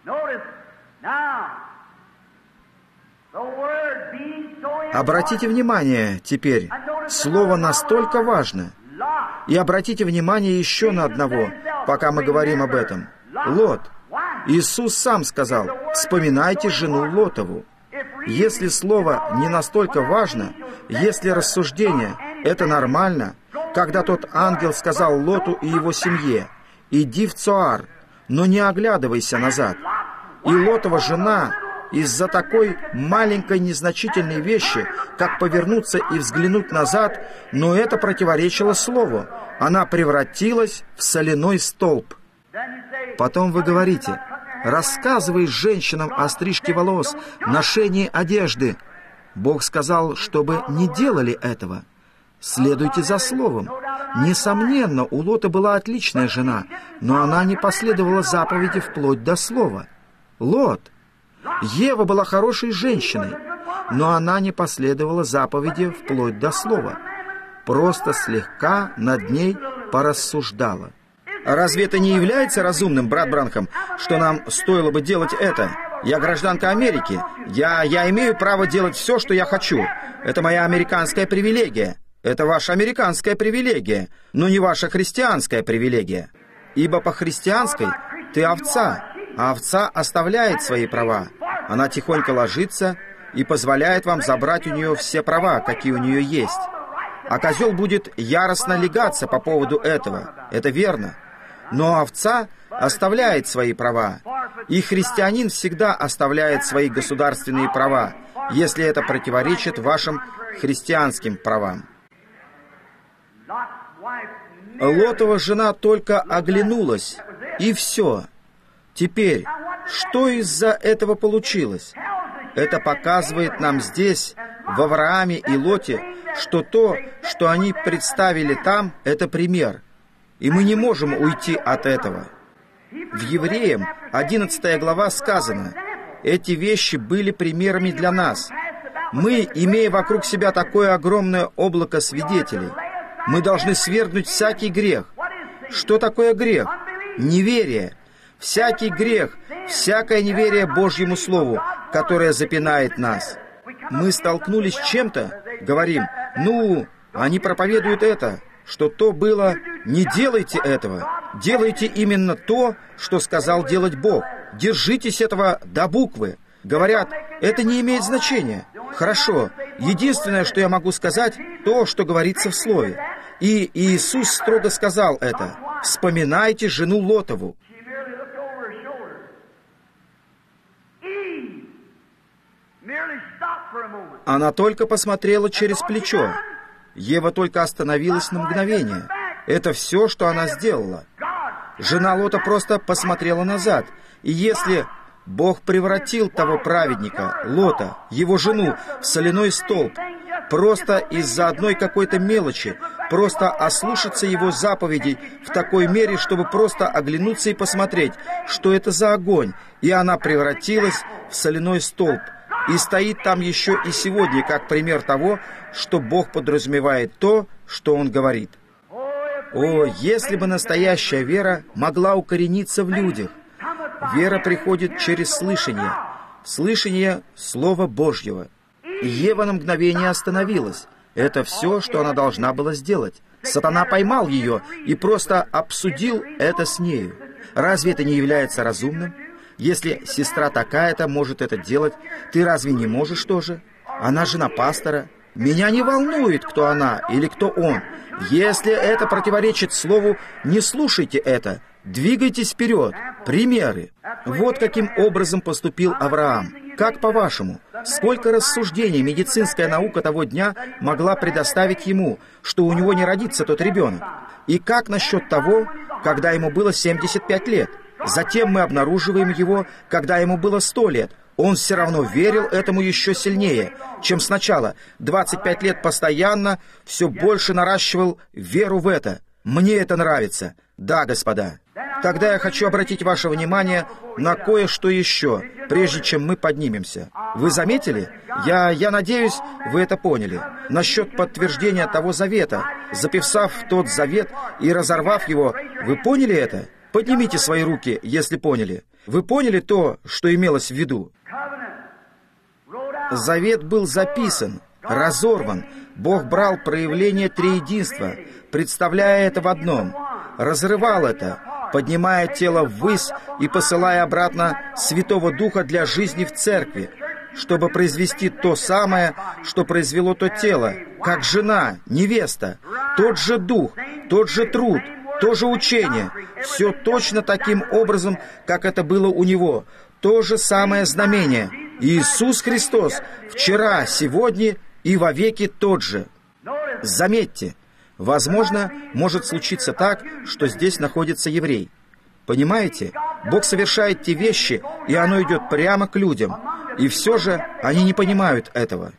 Обратите внимание теперь, слово настолько важно. И обратите внимание еще на одного, пока мы говорим об этом. Лот. Иисус сам сказал: «Вспоминайте жену Лотову». Если слово не настолько важно, если рассуждение — это нормально, когда тот ангел сказал Лоту и его семье: «Иди в Цоар, но не оглядывайся назад», и Лотова жена из-за такой маленькой незначительной вещи, как повернуться и взглянуть назад, но это противоречило слову, она превратилась в соляной столб. Потом вы говорите: рассказывай женщинам о стрижке волос, ношении одежды. Бог сказал, чтобы не делали этого. Следуйте за словом. Несомненно, у Лота была отличная жена, но она не последовала заповеди вплоть до слова. Лот. Ева была хорошей женщиной, но она не последовала заповеди вплоть до слова. Просто слегка над ней порассуждала. Разве это не является разумным, брат Бранхам, что нам стоило бы делать это? Я гражданка Америки. Я имею право делать все, что я хочу. Это моя американская привилегия. Это ваша американская привилегия, но не ваша христианская привилегия. Ибо по христианской ты овца, а овца оставляет свои права. Она тихонько ложится и позволяет вам забрать у нее все права, какие у нее есть. А козел будет яростно лягаться по поводу этого. Это верно. Но овца оставляет свои права. И христианин всегда оставляет свои государственные права, если это противоречит вашим христианским правам. Лотова жена только оглянулась, и все. Теперь, что из-за этого получилось? Это показывает нам здесь, в Аврааме и Лоте, что то, что они представили там, это пример. И мы не можем уйти от этого. В Евреям 11 глава сказано: эти вещи были примерами для нас. Мы, имея вокруг себя такое огромное облако свидетелей, мы должны свергнуть всякий грех. Что такое грех? Неверие. Всякий грех, всякое неверие Божьему Слову, которое запинает нас. Мы столкнулись с чем-то, говорим: они проповедуют это, что то было, не делайте этого. Делайте именно то, что сказал делать Бог. Держитесь этого до буквы. Говорят: это не имеет значения. Хорошо, единственное, что я могу сказать, то, что говорится в Слове. И Иисус строго сказал это: вспоминайте жену Лотову. Она только посмотрела через плечо. Ева только остановилась на мгновение. Это все, что она сделала. Жена Лота просто посмотрела назад. И если Бог превратил того праведника, Лота, его жену, в соляной столб, просто из-за одной какой-то мелочи, просто ослушаться его заповедей в такой мере, чтобы просто оглянуться и посмотреть, что это за огонь, и она превратилась в соляной столб, и стоит там еще и сегодня, как пример того, что Бог подразумевает то, что Он говорит. О, если бы настоящая вера могла укорениться в людях! Вера приходит через слышание. Слышание Слова Божьего. Ева на мгновение остановилась. Это все, что она должна была сделать. Сатана поймал ее и просто обсудил это с нею. Разве это не является разумным? Если сестра такая-то может это делать, ты разве не можешь тоже? Она жена пастора. Меня не волнует, кто она или кто он. Если это противоречит Слову, не слушайте это. Двигайтесь вперед. Примеры. Вот каким образом поступил Авраам. Как по-вашему, сколько рассуждений медицинская наука того дня могла предоставить ему, что у него не родится тот ребенок? И как насчет того, когда ему было 75 лет? Затем мы обнаруживаем его, когда ему было 100 лет. Он все равно верил этому еще сильнее, чем сначала. 25 лет постоянно все больше наращивал веру в это. Мне это нравится. Да, господа. Тогда я хочу обратить ваше внимание на кое-что еще, прежде чем мы поднимемся. Вы заметили? Я надеюсь, вы это поняли. Насчет подтверждения того завета. Записав тот завет и разорвав его, вы поняли это? Поднимите свои руки, если поняли. Вы поняли то, что имелось в виду? Завет был записан, разорван. Бог брал проявление триединства, представляя это в одном, разрывал это, поднимая тело ввысь и посылая обратно Святого Духа для жизни в церкви, чтобы произвести то самое, что произвело то тело, как жена, невеста, тот же дух, тот же труд, то же учение, все точно таким образом, как это было у него, то же самое знамение. Иисус Христос вчера, сегодня и вовеки тот же. Заметьте, возможно, может случиться так, что здесь находится еврей. Понимаете? Бог совершает те вещи, и оно идет прямо к людям. И все же они не понимают этого.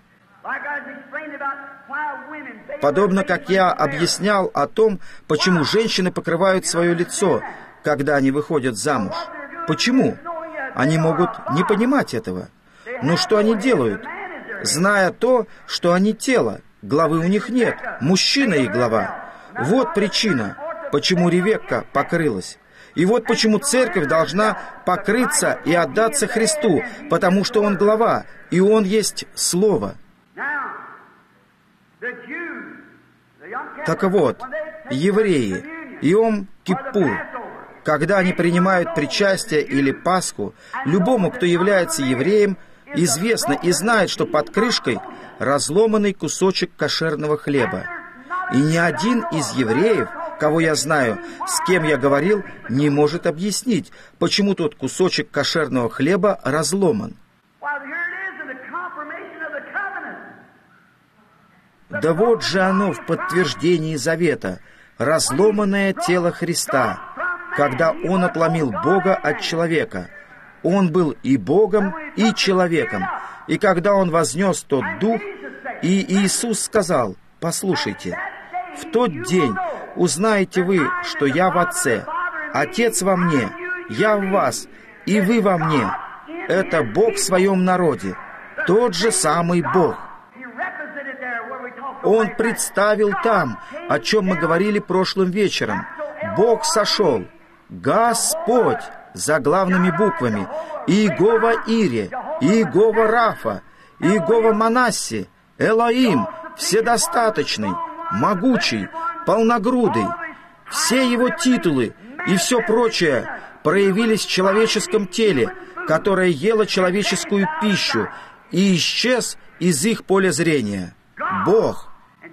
Подобно как я объяснял о том, почему женщины покрывают свое лицо, когда они выходят замуж. Почему? Они могут не понимать этого. Но что они делают? Зная то, что они тело, главы у них нет, мужчина их глава. Вот причина, почему Ревекка покрылась. И вот почему церковь должна покрыться и отдаться Христу, потому что Он глава, и Он есть Слово. Так вот, евреи, Йом-Киппур, когда они принимают причастие или Пасху, любому, кто является евреем, известно и знает, что под крышкой разломанный кусочек кошерного хлеба. И ни один из евреев, кого я знаю, с кем я говорил, не может объяснить, почему тот кусочек кошерного хлеба разломан. Да вот же оно в подтверждении завета, разломанное тело Христа, когда Он отломил Бога от человека. Он был и Богом, и человеком. И когда Он вознес тот Дух, и Иисус сказал: «Послушайте, в тот день узнаете вы, что я в Отце, Отец во мне, я в вас, и вы во мне. Это Бог в своем народе, тот же самый Бог». Он представил там, о чем мы говорили прошлым вечером. Бог сошел. Господь, заглавными буквами, Иегова Ире, Иегова Рафа, Иегова Манасси, Элоим, вседостаточный, могучий, полногрудый. Все его титулы и все прочее проявились в человеческом теле, которое ело человеческую пищу, и исчез из их поля зрения. Бог.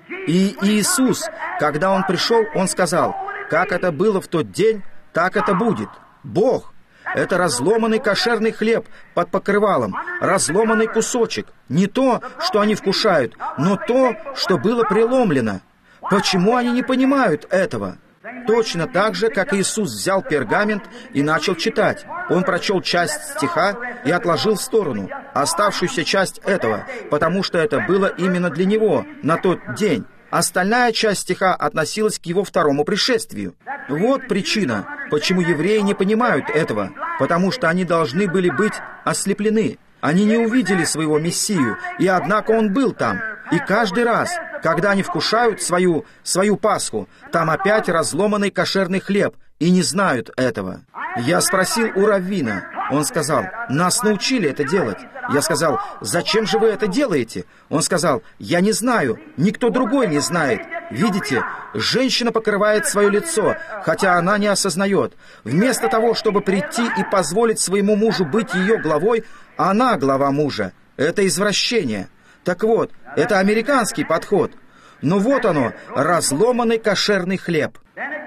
И Иисус, когда Он пришел, Он сказал: «Как это было в тот день, так это будет». Бог. Это разломанный кошерный хлеб под покрывалом, разломанный кусочек. Не то, что они вкушают, но то, что было преломлено. Почему они не понимают этого? Точно так же, как Иисус взял пергамент и начал читать. Он прочел часть стиха и отложил в сторону оставшуюся часть этого, потому что это было именно для Него на тот день. Остальная часть стиха относилась к Его второму пришествию. Вот причина, почему евреи не понимают этого, потому что они должны были быть ослеплены. Они не увидели своего Мессию, и однако Он был там. И каждый раз, когда они вкушают свою Пасху, там опять разломанный кошерный хлеб, и не знают этого. Я спросил у раввина. Он сказал: «Нас научили это делать». Я сказал: «Зачем же вы это делаете?» Он сказал: «Я не знаю, никто другой не знает. Видите, женщина покрывает свое лицо, хотя она не осознает. Вместо того, чтобы прийти и позволить своему мужу быть ее главой, она глава мужа. Это извращение». Так вот, это американский подход. Но вот оно, разломанный кошерный хлеб.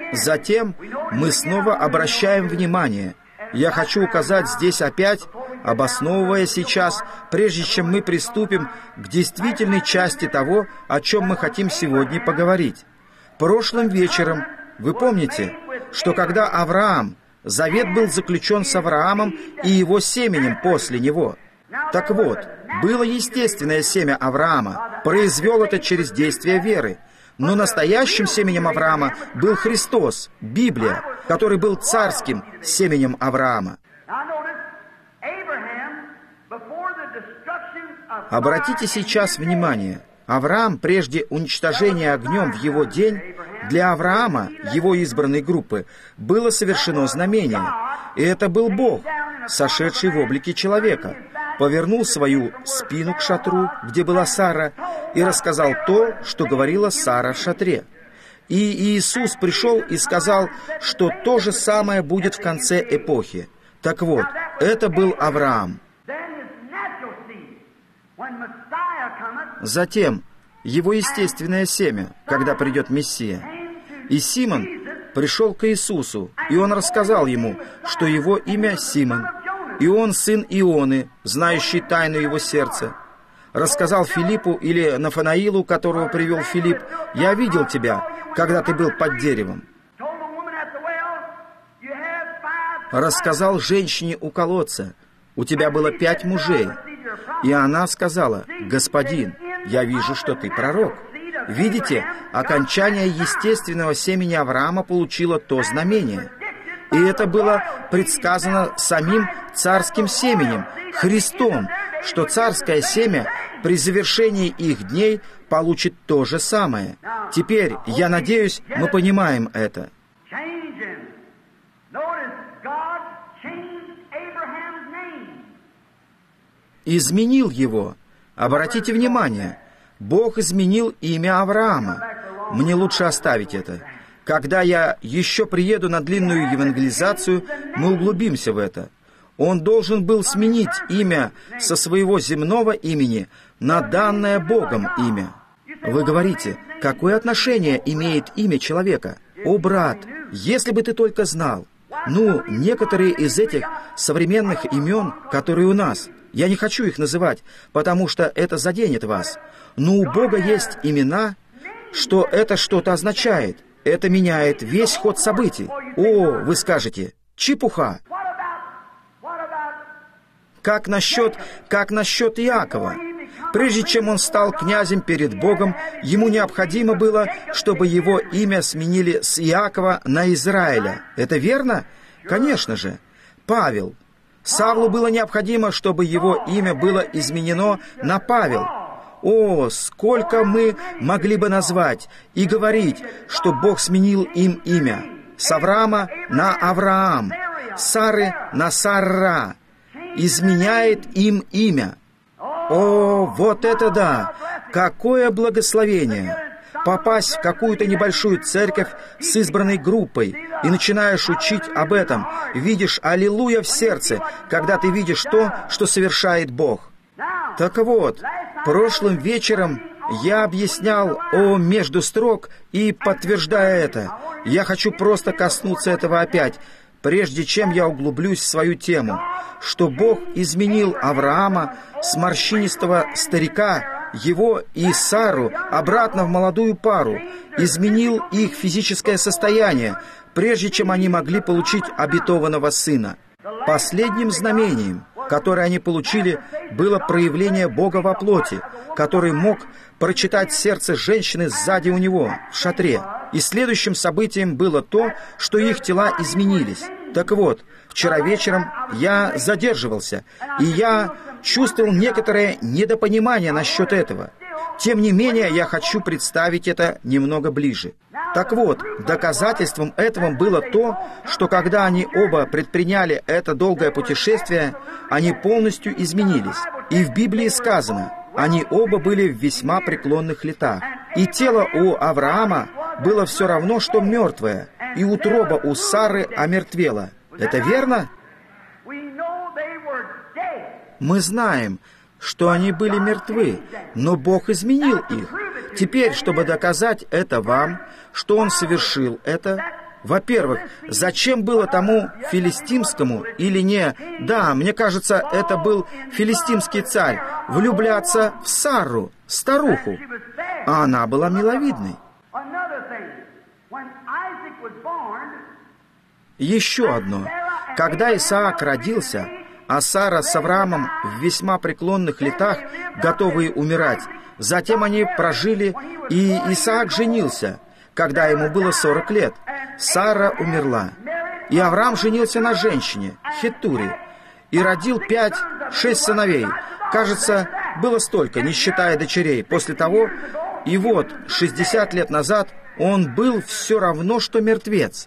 Затем мы снова обращаем внимание. Я хочу указать здесь опять, обосновывая сейчас, прежде чем мы приступим к действительной части того, о чем мы хотим сегодня поговорить. Прошлым вечером, вы помните, что когда Авраам, завет был заключен с Авраамом и его семенем после него. Так вот, было естественное семя Авраама, произвел это через действие веры. Но настоящим семенем Авраама был Христос, Библия, который был царским семенем Авраама. Обратите сейчас внимание. Авраам, прежде уничтожения огнем в его день, Для Авраама, его избранной группы, было совершено знамение. И это был Бог, сошедший в облике человека, повернул свою спину к шатру, где была Сара, и рассказал то, что говорила Сара в шатре. И Иисус пришел и сказал, что то же самое будет в конце эпохи. Так вот, это был Авраам. Затем, его естественное семя, когда придет Мессия. И Симон пришел к Иисусу, и он рассказал ему, что его имя Симон, и он сын Ионы, знающий тайну его сердца. Рассказал Филиппу или Нафанаилу, которого привел Филипп: «Я видел тебя, когда ты был под деревом». Рассказал женщине у колодца: «У тебя было 5 мужей». И она сказала: «Господин, я вижу, что ты пророк». Видите, окончание естественного семени Авраама получило то знамение. И это было предсказано самим царским семенем, Христом, что царское семя при завершении их дней получит то же самое. Теперь, я надеюсь, мы понимаем это. Изменил его. Обратите внимание, Бог изменил имя Авраама. Мне лучше оставить это. Когда я еще приеду на длинную евангелизацию, мы углубимся в это. Он должен был сменить имя со своего земного имени на данное Богом имя. Вы говорите, какое отношение имеет имя человека? О, брат, если бы ты только знал. Некоторые из этих современных имен, которые у нас, я не хочу их называть, потому что это заденет вас. Но у Бога есть имена, что это что-то означает. Это меняет весь ход событий. О, вы скажете, чепуха. Как насчет Иакова? Прежде чем он стал князем перед Богом, ему необходимо было, чтобы его имя сменили с Иакова на Израиля. Это верно? Конечно же. Павел. Савлу было необходимо, чтобы его имя было изменено на Павел. О, сколько мы могли бы назвать и говорить, что Бог сменил им имя. С Авраама на Авраам, с Сары на Сарра. Изменяет им имя. О, вот это да! Какое благословение! Попасть в какую-то небольшую церковь с избранной группой, и начинаешь учить об этом, видишь аллилуйя в сердце, когда ты видишь то, что совершает Бог. Так вот, прошлым вечером я объяснял между строк, и, подтверждая это, я хочу просто коснуться этого опять, прежде чем я углублюсь в свою тему, что Бог изменил Авраама с морщинистого старика, его и Сару, обратно в молодую пару, изменил их физическое состояние, прежде чем они могли получить обетованного сына. Последним знамением, которое они получили, было проявление Бога во плоти, который мог прочитать сердце женщины сзади у него, в шатре. И следующим событием было то, что их тела изменились. Так вот, вчера вечером я задерживался, и я чувствовал некоторое недопонимание насчет этого. Тем не менее, я хочу представить это немного ближе. Так вот, доказательством этого было то, что когда они оба предприняли это долгое путешествие, они полностью изменились. И в Библии сказано, они оба были в весьма преклонных летах. И тело у Авраама было все равно, что мертвое, и утроба у Сары омертвела. Это верно? Мы знаем, что они были мертвы, но Бог изменил их. Теперь, чтобы доказать это вам, что Он совершил это, во-первых, зачем было тому филистимскому или не, да, мне кажется, это был филистимский царь, влюбляться в Сарру, старуху, а она была миловидной. Еще одно. Когда Исаак родился, а Сара с Авраамом в весьма преклонных летах, готовые умирать, затем они прожили, и Исаак женился, когда ему было 40 лет. Сара умерла. И Авраам женился на женщине, Хеттуре, и родил 5-6 сыновей. Кажется, было столько, не считая дочерей. После того, и вот, 60 лет назад, он был все равно, что мертвец.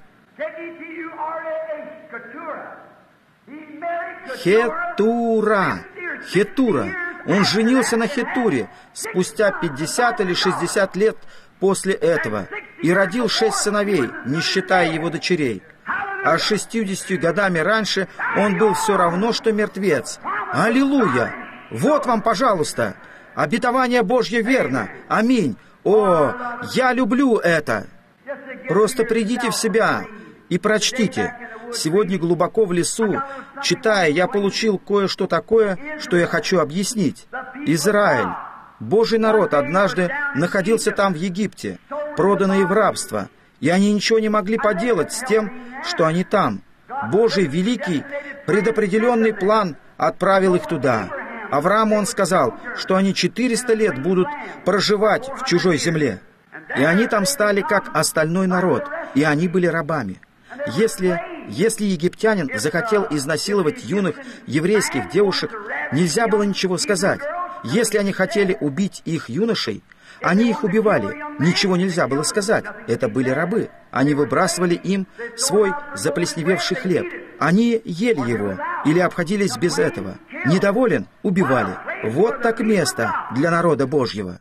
Хетура. Он женился на Хетуре спустя 50 или 60 лет после этого и родил 6 сыновей, не считая его дочерей. А 60 годами раньше он был все равно, что мертвец. Аллилуйя! Вот вам, пожалуйста! Обетование Божье верно! Аминь! О, я люблю это! Просто придите в себя и прочтите. Сегодня глубоко в лесу, читая, я получил кое-что такое, что я хочу объяснить. Израиль, Божий народ, однажды находился там в Египте, проданные в рабство, и они ничего не могли поделать с тем, что они там. Божий великий, предопределенный план отправил их туда. Аврааму он сказал, что они 400 лет будут проживать в чужой земле. И они там стали как остальной народ, и они были рабами. Если египтянин захотел изнасиловать юных еврейских девушек, нельзя было ничего сказать. Если они хотели убить их юношей, они их убивали. Ничего нельзя было сказать. Это были рабы. Они выбрасывали им свой заплесневевший хлеб. Они ели его или обходились без этого. Недоволен — убивали. Вот так место для народа Божьего.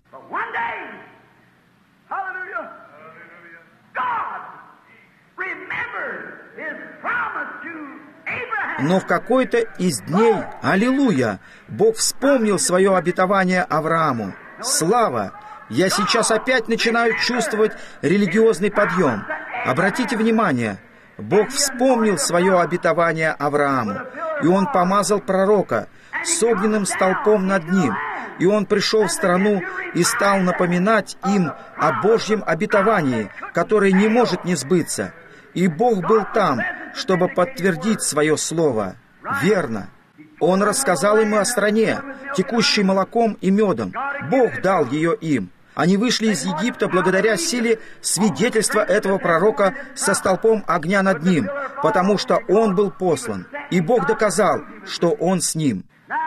Но в какой-то из дней, аллилуйя, Бог вспомнил свое обетование Аврааму. Слава! Я сейчас опять начинаю чувствовать религиозный подъем. Обратите внимание, Бог вспомнил свое обетование Аврааму, и Он помазал пророка с огненным столпом над ним, и он пришел в страну и стал напоминать им о Божьем обетовании, которое не может не сбыться. И Бог был там, чтобы подтвердить свое слово. Верно. Он рассказал им о стране, текущей молоком и медом. Бог дал ее им. Они вышли из Египта благодаря силе свидетельства этого пророка со столпом огня над ним, потому что он был послан. И Бог доказал, что он с ним.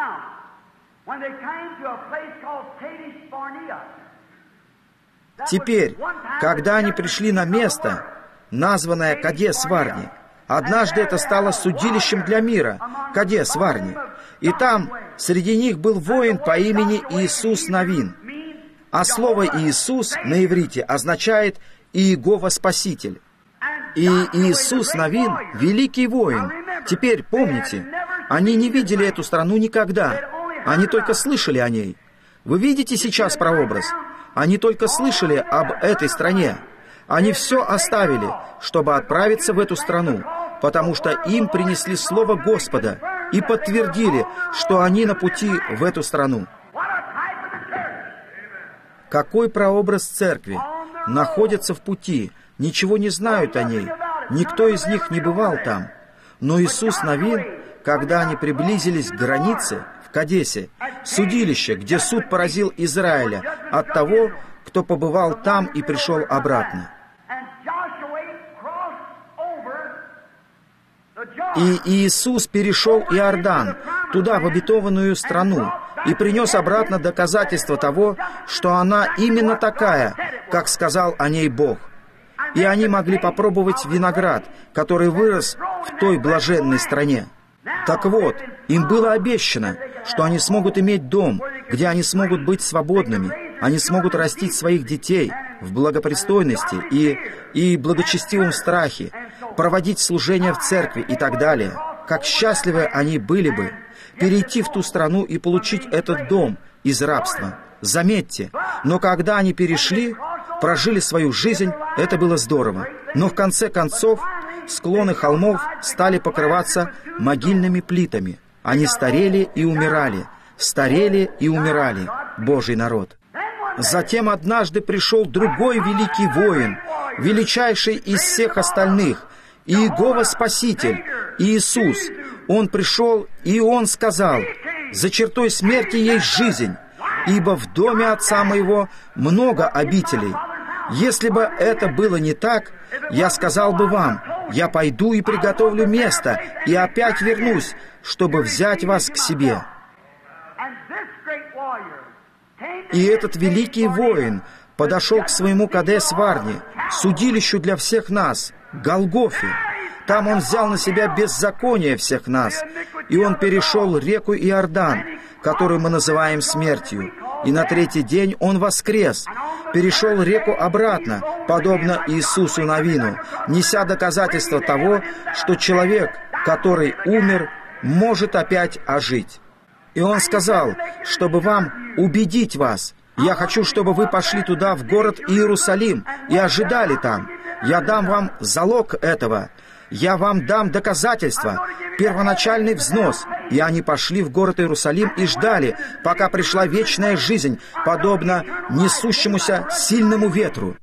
Теперь, когда они пришли на место, названное Кадес-Варни, однажды это стало судилищем для мира, Кадес-Варни, и там среди них был воин по имени Иисус Навин. А слово «Иисус» на иврите означает «Иегова Спаситель». И Иисус Навин — великий воин. Теперь помните, они не видели эту страну никогда, они только слышали о ней. Вы видите сейчас прообраз? Они только слышали об этой стране. Они все оставили, чтобы отправиться в эту страну, потому что им принесли слово Господа и подтвердили, что они на пути в эту страну. Какой прообраз церкви? Находятся в пути, ничего не знают о ней, никто из них не бывал там. Но Иисус Навин, когда они приблизились к границе, в Кадесе, судилище, где суд поразил Израиля от того, кто побывал там и пришел обратно. И Иисус перешел Иордан, туда, в обетованную страну, и принес обратно доказательство того, что она именно такая, как сказал о ней Бог. И они могли попробовать виноград, который вырос в той блаженной стране. Так вот, им было обещано, что они смогут иметь дом, где они смогут быть свободными, они смогут растить своих детей в благопристойности и благочестивом страхе, проводить служения в церкви и так далее. Как счастливы они были бы перейти в ту страну и получить этот дом из рабства. Заметьте, но когда они перешли, прожили свою жизнь, это было здорово. Но в конце концов склоны холмов стали покрываться могильными плитами. Они старели и умирали, старели и умирали, Божий народ. Затем однажды пришел другой великий воин, величайший из всех остальных, Иегова Спаситель, Иисус. Он пришел, и Он сказал: «За чертой смерти есть жизнь, ибо в доме Отца Моего много обителей. Если бы это было не так, я сказал бы вам: я пойду и приготовлю место, и опять вернусь, чтобы взять вас к себе». И этот великий воин подошел к своему Кадес-Варне, судилищу для всех нас, Голгофе. Там Он взял на себя беззаконие всех нас, и Он перешел реку Иордан, которую мы называем смертью, и на третий день Он воскрес, перешел реку обратно, подобно Иисусу Навину, неся доказательство того, что человек, который умер, может опять ожить. И Он сказал, чтобы вам убедить вас, я хочу, чтобы вы пошли туда, в город Иерусалим, и ожидали там. Я дам вам залог этого. Я вам дам доказательства, первоначальный взнос. И они пошли в город Иерусалим и ждали, пока пришла вечная жизнь, подобно несущемуся сильному ветру.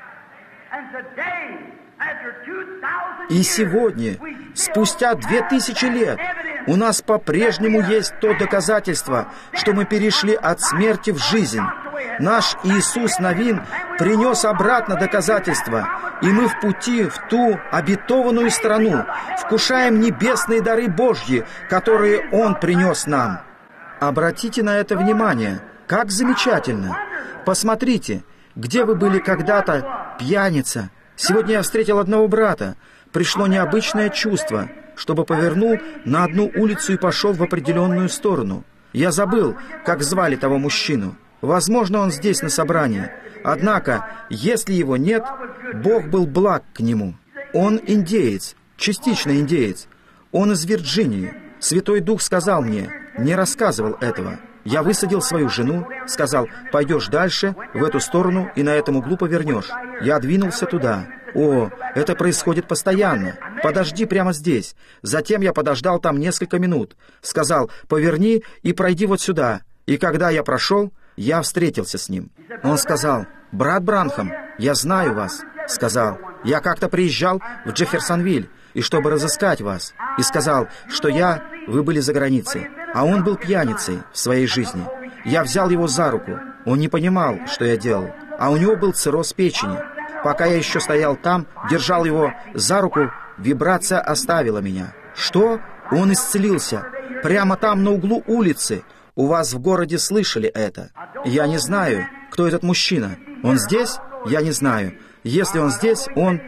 И сегодня, спустя 2000 лет, у нас по-прежнему есть то доказательство, что мы перешли от смерти в жизнь. Наш Иисус Навин принес обратно доказательства, и мы в пути в ту обетованную страну, вкушаем небесные дары Божьи, которые Он принес нам. Обратите на это внимание, как замечательно. Посмотрите, где вы были когда-то, пьяница. Сегодня я встретил одного брата. Пришло необычное чувство, чтобы повернул на одну улицу и пошел в определенную сторону. Я забыл, как звали того мужчину. Возможно, он здесь на собрании. Однако, если его нет, Бог был благ к нему. Он индеец, частично индеец. Он из Вирджинии. Святой Дух сказал мне, не рассказывал этого. Я высадил свою жену, сказал, пойдешь дальше, в эту сторону, и на этом углу повернешь. Я двинулся туда. О, это происходит постоянно. Подожди прямо здесь. Затем я подождал там несколько минут. Сказал, поверни и пройди вот сюда. И когда я прошел, я встретился с ним. Он сказал, брат Бранхам, я знаю вас. Сказал, я как-то приезжал в Джефферсонвиль, и чтобы разыскать вас. И сказал, что вы были за границей. А он был пьяницей в своей жизни. Я взял его за руку. Он не понимал, что я делал. А у него был цирроз печени. Пока я еще стоял там, держал его за руку, вибрация оставила меня. Что? Он исцелился. Прямо там, на углу улицы. У вас в городе слышали это. Я не знаю, кто этот мужчина. Он здесь? Я не знаю. Если он здесь,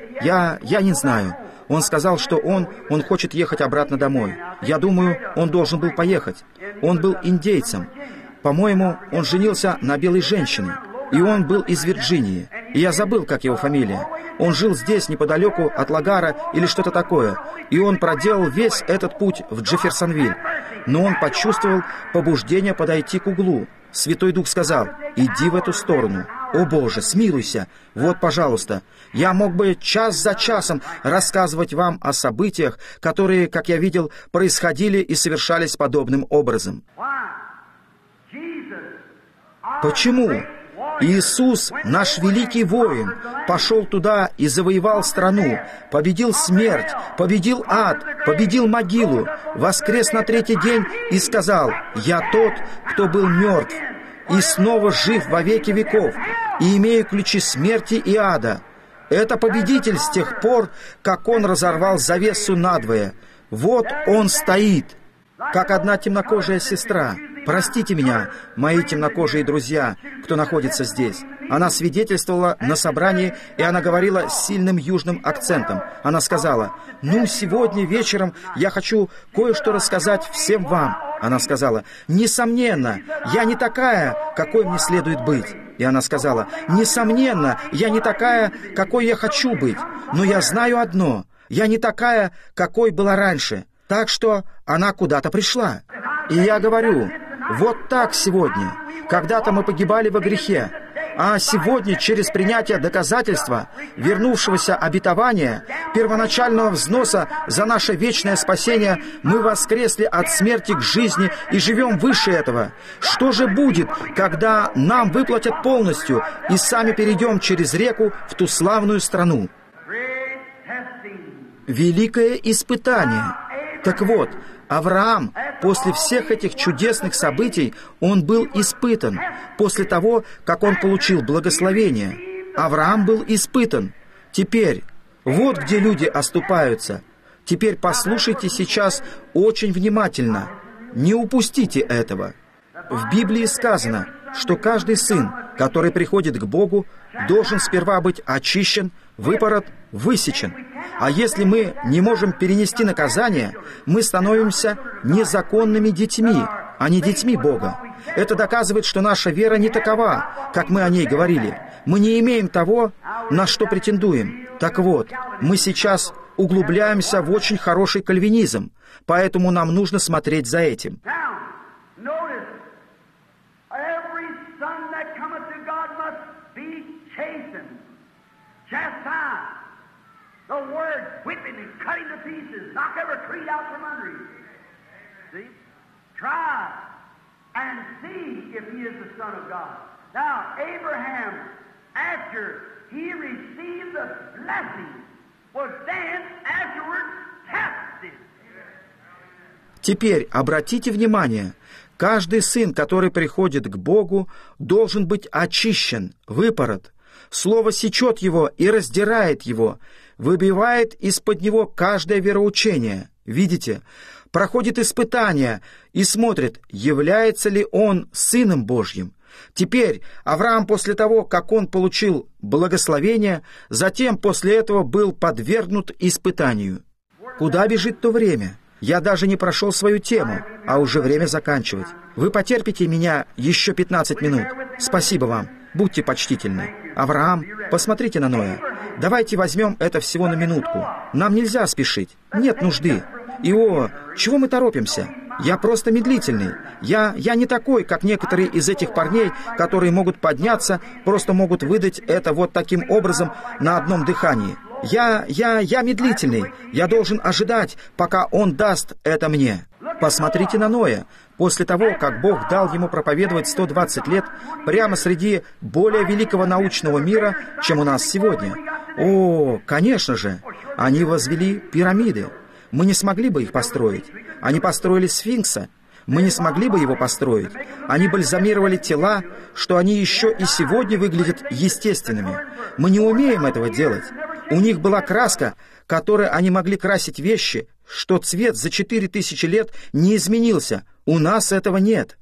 я не знаю. Он сказал, что он хочет ехать обратно домой. Я думаю, он должен был поехать. Он был индейцем. По-моему, он женился на белой женщине. И он был из Вирджинии. И я забыл, как его фамилия. Он жил здесь, неподалеку от Лагара или что-то такое. И он проделал весь этот путь в Джефферсонвиль. Но он почувствовал побуждение подойти к углу. Святой Дух сказал, иди в эту сторону. О Боже, смилуйся. Вот, пожалуйста. Я мог бы час за часом рассказывать вам о событиях, которые, как я видел, происходили и совершались подобным образом. Почему? Иисус, наш великий воин, пошел туда и завоевал страну, победил смерть, победил ад, победил могилу, воскрес на третий день и сказал, «Я тот, кто был мертв, и снова жив во веки веков, и имею ключи смерти и ада». Это победитель с тех пор, как он разорвал завесу надвое. Вот он стоит, как одна темнокожая сестра. Простите меня, мои темнокожие друзья, кто находится здесь. Она свидетельствовала на собрании, и она говорила с сильным южным акцентом. Она сказала, сегодня вечером я хочу кое-что рассказать всем вам. Она сказала, несомненно, я не такая, какой мне следует быть. И она сказала, несомненно, я не такая, какой я хочу быть. Но я знаю одно, я не такая, какой была раньше. Так что она куда-то пришла. И я говорю, вот так сегодня. Когда-то мы погибали во грехе, а сегодня через принятие доказательства, вернувшегося обетования, первоначального взноса за наше вечное спасение, мы воскресли от смерти к жизни и живем выше этого. Что же будет, когда нам выплатят полностью и сами перейдем через реку в ту славную страну? Великое испытание. Так вот, Авраам, после всех этих чудесных событий, он был испытан. После того, как он получил благословение, Авраам был испытан. Теперь, вот где люди оступаются. Теперь послушайте сейчас очень внимательно. Не упустите этого. В Библии сказано, что каждый сын который приходит к Богу, должен сперва быть очищен, выпорот, высечен. А если мы не можем перенести наказание, мы становимся незаконными детьми, а не детьми Бога. Это доказывает, что наша вера не такова, как мы о ней говорили. Мы не имеем того, на что претендуем. Так вот, мы сейчас углубляемся в очень хороший кальвинизм, поэтому нам нужно смотреть за этим. The word whipping and cutting to pieces, knock every creed out from under you. See? Try and see if he is the Son of God. Now, Abraham, after he received the blessing, was then afterwards tested. Теперь обратите внимание, каждый сын, который приходит к Богу, должен быть очищен, выпорот. Слово сечет его и раздирает его, выбивает из-под него каждое вероучение. Видите, проходит испытание и смотрит, является ли он Сыном Божьим. Теперь Авраам после того, как он получил благословение, затем после этого был подвергнут испытанию. Куда бежит то время? Я даже не прошел свою тему, а уже время заканчивать. Вы потерпите меня еще 15 минут. Спасибо вам. Будьте почтительны. Авраам, посмотрите на Ноя. Давайте возьмем это всего на минутку. Нам нельзя спешить. Нет нужды. Чего мы торопимся? Я просто медлительный. Я не такой, как некоторые из этих парней, которые могут подняться, просто могут выдать это вот таким образом на одном дыхании. Я медлительный. Я должен ожидать, пока он даст это мне. Посмотрите на Ноя. После того, как Бог дал ему проповедовать 120 лет прямо среди более великого научного мира, чем у нас сегодня. Конечно же, они возвели пирамиды. Мы не смогли бы их построить. Они построили сфинкса. Мы не смогли бы его построить. Они бальзамировали тела, что они еще и сегодня выглядят естественными. Мы не умеем этого делать. У них была краска, которой они могли красить вещи, что цвет за 4000 лет не изменился. У нас этого нет.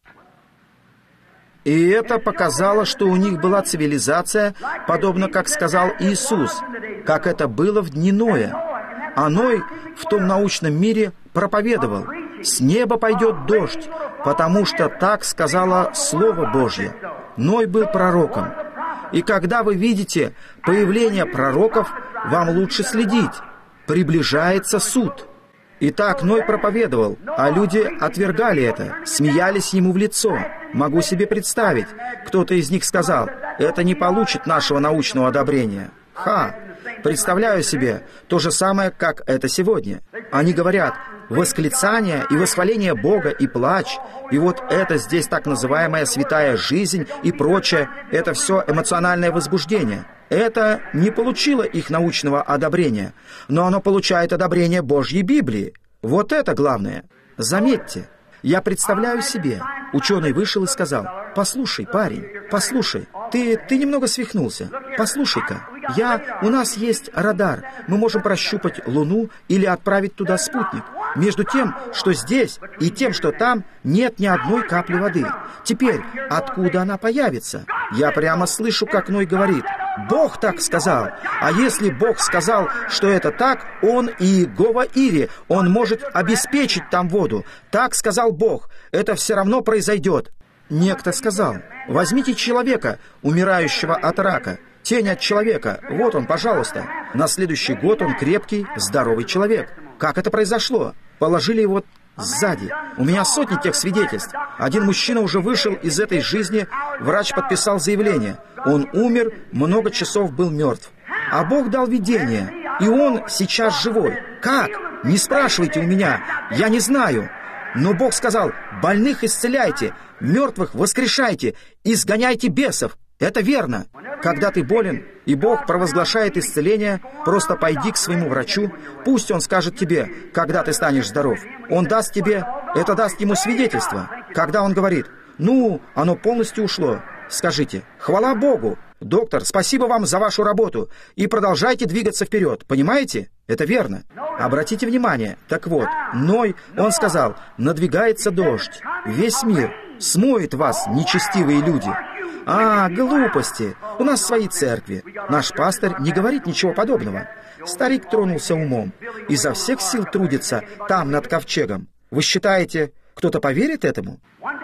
И это показало, что у них была цивилизация, подобно как сказал Иисус, как это было в дни Ноя. А Ной в том научном мире проповедовал: «С неба пойдет дождь, потому что так сказала Слово Божье». Ной был пророком. И когда вы видите появление пророков, вам лучше следить. Приближается суд. Итак, Ной проповедовал, а люди отвергали это, смеялись ему в лицо. Могу себе представить, кто-то из них сказал: «Это не получит нашего научного одобрения». Представляю себе то же самое, как это сегодня. Они говорят: восклицание и восхваление Бога и плач, и вот это здесь так называемая святая жизнь и прочее, это все эмоциональное возбуждение. Это не получило их научного одобрения, но оно получает одобрение Божьей Библии. Вот это главное. Заметьте, я представляю себе. Ученый вышел и сказал: «Послушай, парень, послушай, ты немного свихнулся. Послушай-ка, у нас есть радар. Мы можем прощупать Луну или отправить туда спутник. Между тем, что здесь, и тем, что там, нет ни одной капли воды. Теперь, откуда она появится? Я прямо слышу, как Ной говорит: Бог так сказал. А если Бог сказал, что это так, Он и Иегова Ире, Он может обеспечить там воду. Так сказал Бог. Это все равно произойдет». Некто сказал: «Возьмите человека, умирающего от рака. Тень от человека. Вот он, пожалуйста». На следующий год он крепкий, здоровый человек. Как это произошло? Положили его сзади. У меня сотни тех свидетельств. Один мужчина уже вышел из этой жизни, врач подписал заявление. Он умер, много часов был мертв. А Бог дал видение, и он сейчас живой. Как? Не спрашивайте у меня, я не знаю. Но Бог сказал: больных исцеляйте, мертвых воскрешайте, изгоняйте бесов. Это верно. Когда ты болен, и Бог провозглашает исцеление, просто пойди к своему врачу, пусть он скажет тебе, когда ты станешь здоров. Он даст тебе, это даст ему свидетельство. Когда он говорит: оно полностью ушло, скажите: хвала Богу, доктор, спасибо вам за вашу работу, и продолжайте двигаться вперед, понимаете? Это верно. Обратите внимание, так вот, Ной, он сказал: надвигается дождь, весь мир смоет вас, нечестивые люди. Глупости! У нас свои церкви. Наш пастор не говорит ничего подобного. Старик тронулся умом. Изо всех сил трудится там, над ковчегом. Вы считаете, кто-то поверит этому?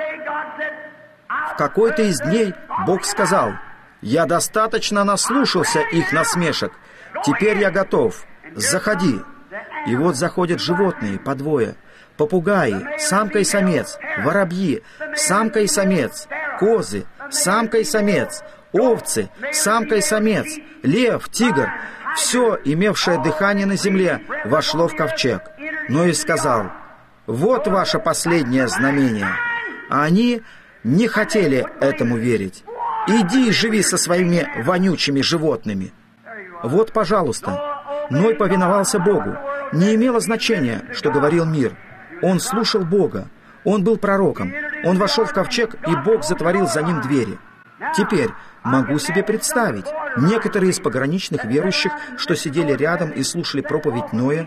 В какой-то из дней Бог сказал: «Я достаточно наслушался их насмешек. Теперь я готов. Заходи». И вот заходят животные по двое. Попугаи, самка и самец, воробьи, самка и самец, козы, самка и самец, овцы, самка и самец, лев, тигр, все, имевшее дыхание на земле, вошло в ковчег. Ной сказал: «Вот ваше последнее знамение». А они не хотели этому верить. «Иди и живи со своими вонючими животными». Вот, пожалуйста. Ной повиновался Богу. Не имело значения, что говорил мир. Он слушал Бога. Он был пророком. Он вошел в ковчег, и Бог затворил за ним двери. Теперь могу себе представить, некоторые из пограничных верующих, что сидели рядом и слушали проповедь Ноя,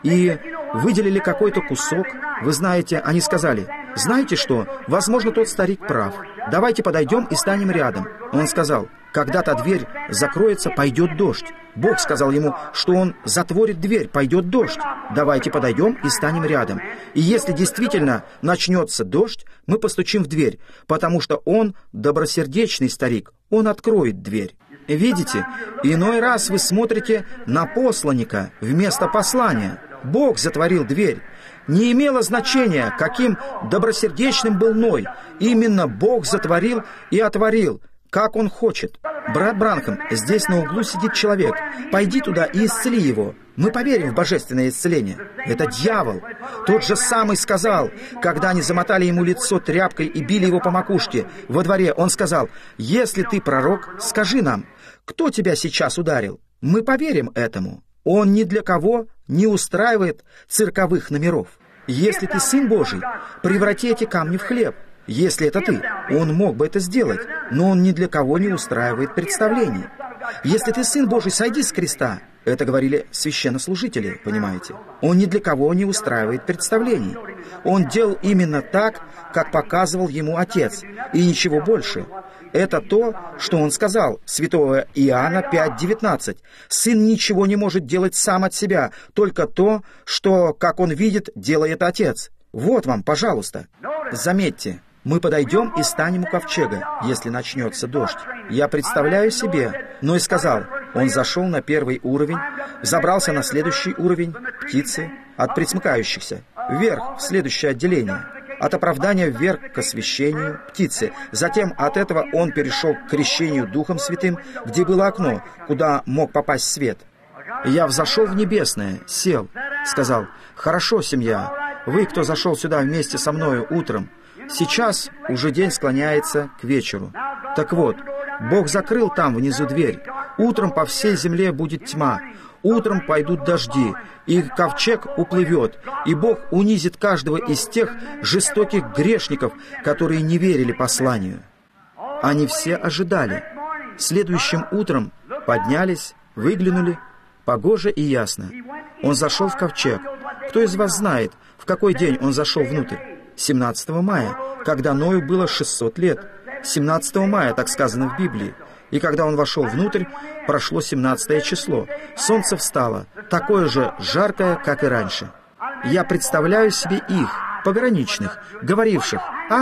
и выделили какой-то кусок. Вы знаете, они сказали: «Знаете что? Возможно, тот старик прав. Давайте подойдем и станем рядом». Он сказал: «Когда та дверь закроется, пойдет дождь». Бог сказал ему, что Он затворит дверь, пойдет дождь. Давайте подойдем и станем рядом. И если действительно начнется дождь, мы постучим в дверь, потому что Он добросердечный старик, Он откроет дверь. Видите, иной раз вы смотрите на посланника вместо послания. Бог затворил дверь. Не имело значения, каким добросердечным был Ной. Именно Бог затворил и отворил, как Он хочет. Брат Бранхам, здесь на углу сидит человек. Пойди туда и исцели его. Мы поверим в божественное исцеление. Это дьявол. Тот же самый сказал, когда они замотали ему лицо тряпкой и били его по макушке. Во дворе он сказал: «Если ты пророк, скажи нам, кто тебя сейчас ударил? Мы поверим этому». Он ни для кого не устраивает цирковых номеров. Если ты Сын Божий, преврати эти камни в хлеб. Если это ты, Он мог бы это сделать, но Он ни для кого не устраивает представлений. Если ты Сын Божий, сойди с креста. Это говорили священнослужители, понимаете? Он ни для кого не устраивает представлений. Он делал именно так, как показывал ему Отец, и ничего больше. Это то, что он сказал, святого Иоанна 5:19. «Сын ничего не может делать сам от себя, только то, что, как он видит, делает Отец». Вот вам, пожалуйста. Заметьте, мы подойдем и станем у ковчега, если начнется дождь. Я представляю себе, Ной сказал, он зашел на первый уровень, забрался на следующий уровень, птицы, от пресмыкающихся, вверх, в следующее отделение, от оправдания вверх к освящению, птицы. Затем от этого он перешел к крещению Духом Святым, где было окно, куда мог попасть свет. Я взошел в небесное, сел, сказал: «Хорошо, семья, вы, кто зашел сюда вместе со мною утром, сейчас уже день склоняется к вечеру. Так вот, Бог закрыл там внизу дверь. Утром по всей земле будет тьма. Утром пойдут дожди, и ковчег уплывет, и Бог унизит каждого из тех жестоких грешников, которые не верили посланию». Они все ожидали. Следующим утром поднялись, выглянули, погоже и ясно. Он зашел в ковчег. Кто из вас знает, в какой день он зашел внутрь? 17 мая, когда Ною было 600 лет. 17 мая, так сказано в Библии. И когда он вошел внутрь, прошло 17 число. Солнце встало, такое же жаркое, как и раньше. Я представляю себе их, пограничных, говоривших: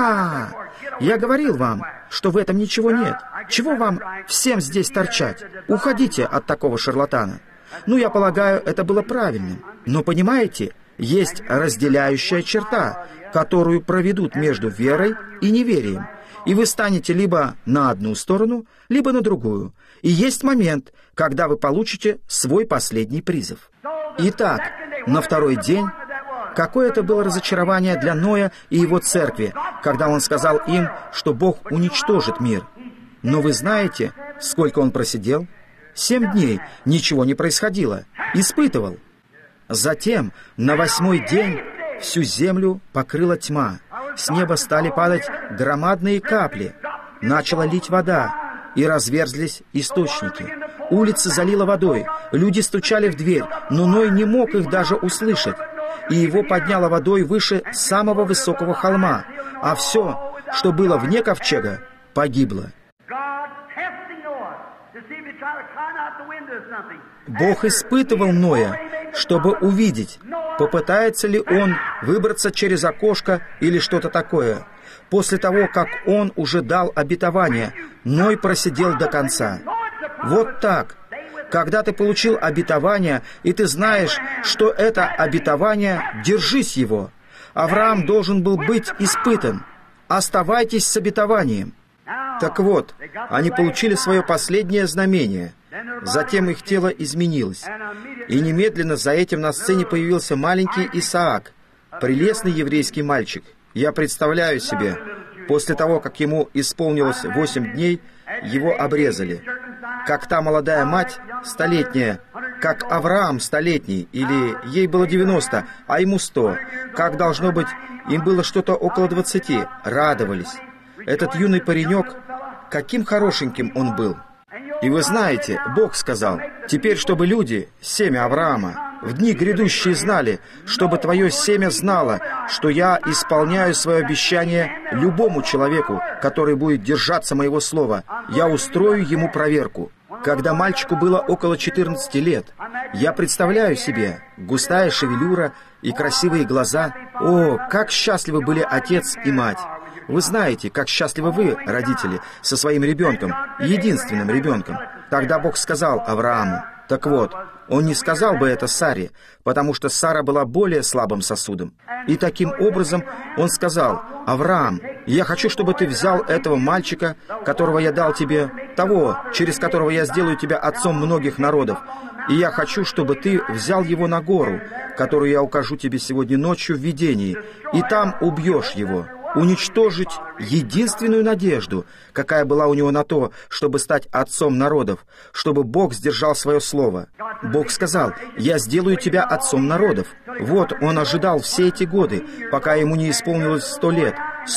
я говорил вам, что в этом ничего нет. Чего вам всем здесь торчать? Уходите от такого шарлатана». Ну, я полагаю, это было правильным. Но, понимаете, есть разделяющая черта, которую проведут между верой и неверием. И вы станете либо на одну сторону, либо на другую. И есть момент, когда вы получите свой последний призыв. Итак, на второй день, какое это было разочарование для Ноя и его церкви, когда он сказал им, что Бог уничтожит мир. Но вы знаете, сколько он просидел? 7 дней ничего не происходило. Испытывал. Затем, на 8-й день, всю землю покрыла тьма. С неба стали падать громадные капли. Начала лить вода, и разверзлись источники. Улицы залило водой. Люди стучали в дверь, но Ной не мог их даже услышать. И его подняло водой выше самого высокого холма. А все, что было вне ковчега, погибло. Бог испытывал Ноя, чтобы увидеть, попытается ли он выбраться через окошко или что-то такое. После того, как он уже дал обетование, Ной просидел до конца. Вот так. Когда ты получил обетование, и ты знаешь, что это обетование, держись его. Авраам должен был быть испытан. Оставайтесь с обетованием. Так вот, они получили свое последнее знамение. Затем их тело изменилось. И немедленно за этим на сцене появился маленький Исаак, прелестный еврейский мальчик. Я представляю себе, после того, как ему исполнилось 8 дней, его обрезали. Как та молодая мать, столетняя, как Авраам столетний, или ей было 90, а ему 100, как должно быть, им было что-то около 20, радовались. Этот юный паренек, каким хорошеньким он был. И вы знаете, Бог сказал, теперь, чтобы люди, семя Авраама, в дни грядущие знали, чтобы твое семя знало, что я исполняю свое обещание любому человеку, который будет держаться моего слова. Я устрою ему проверку. Когда мальчику было около 14 лет, я представляю себе густая шевелюра и красивые глаза. О, как счастливы были отец и мать! Вы знаете, как счастливы вы, родители, со своим ребенком, единственным ребенком. Тогда Бог сказал Аврааму. Так вот, он не сказал бы это Саре, потому что Сара была более слабым сосудом. И таким образом он сказал: Авраам, я хочу, чтобы ты взял этого мальчика, которого я дал тебе, того, через которого я сделаю тебя отцом многих народов, и я хочу, чтобы ты взял его на гору, которую я укажу тебе сегодня ночью в видении, и там убьешь его. Уничтожить единственную надежду, какая была у него на то, чтобы стать отцом народов, чтобы Бог сдержал свое слово. Бог сказал: «Я сделаю тебя отцом народов». Вот он ожидал все эти годы, пока ему не исполнилось 100 лет,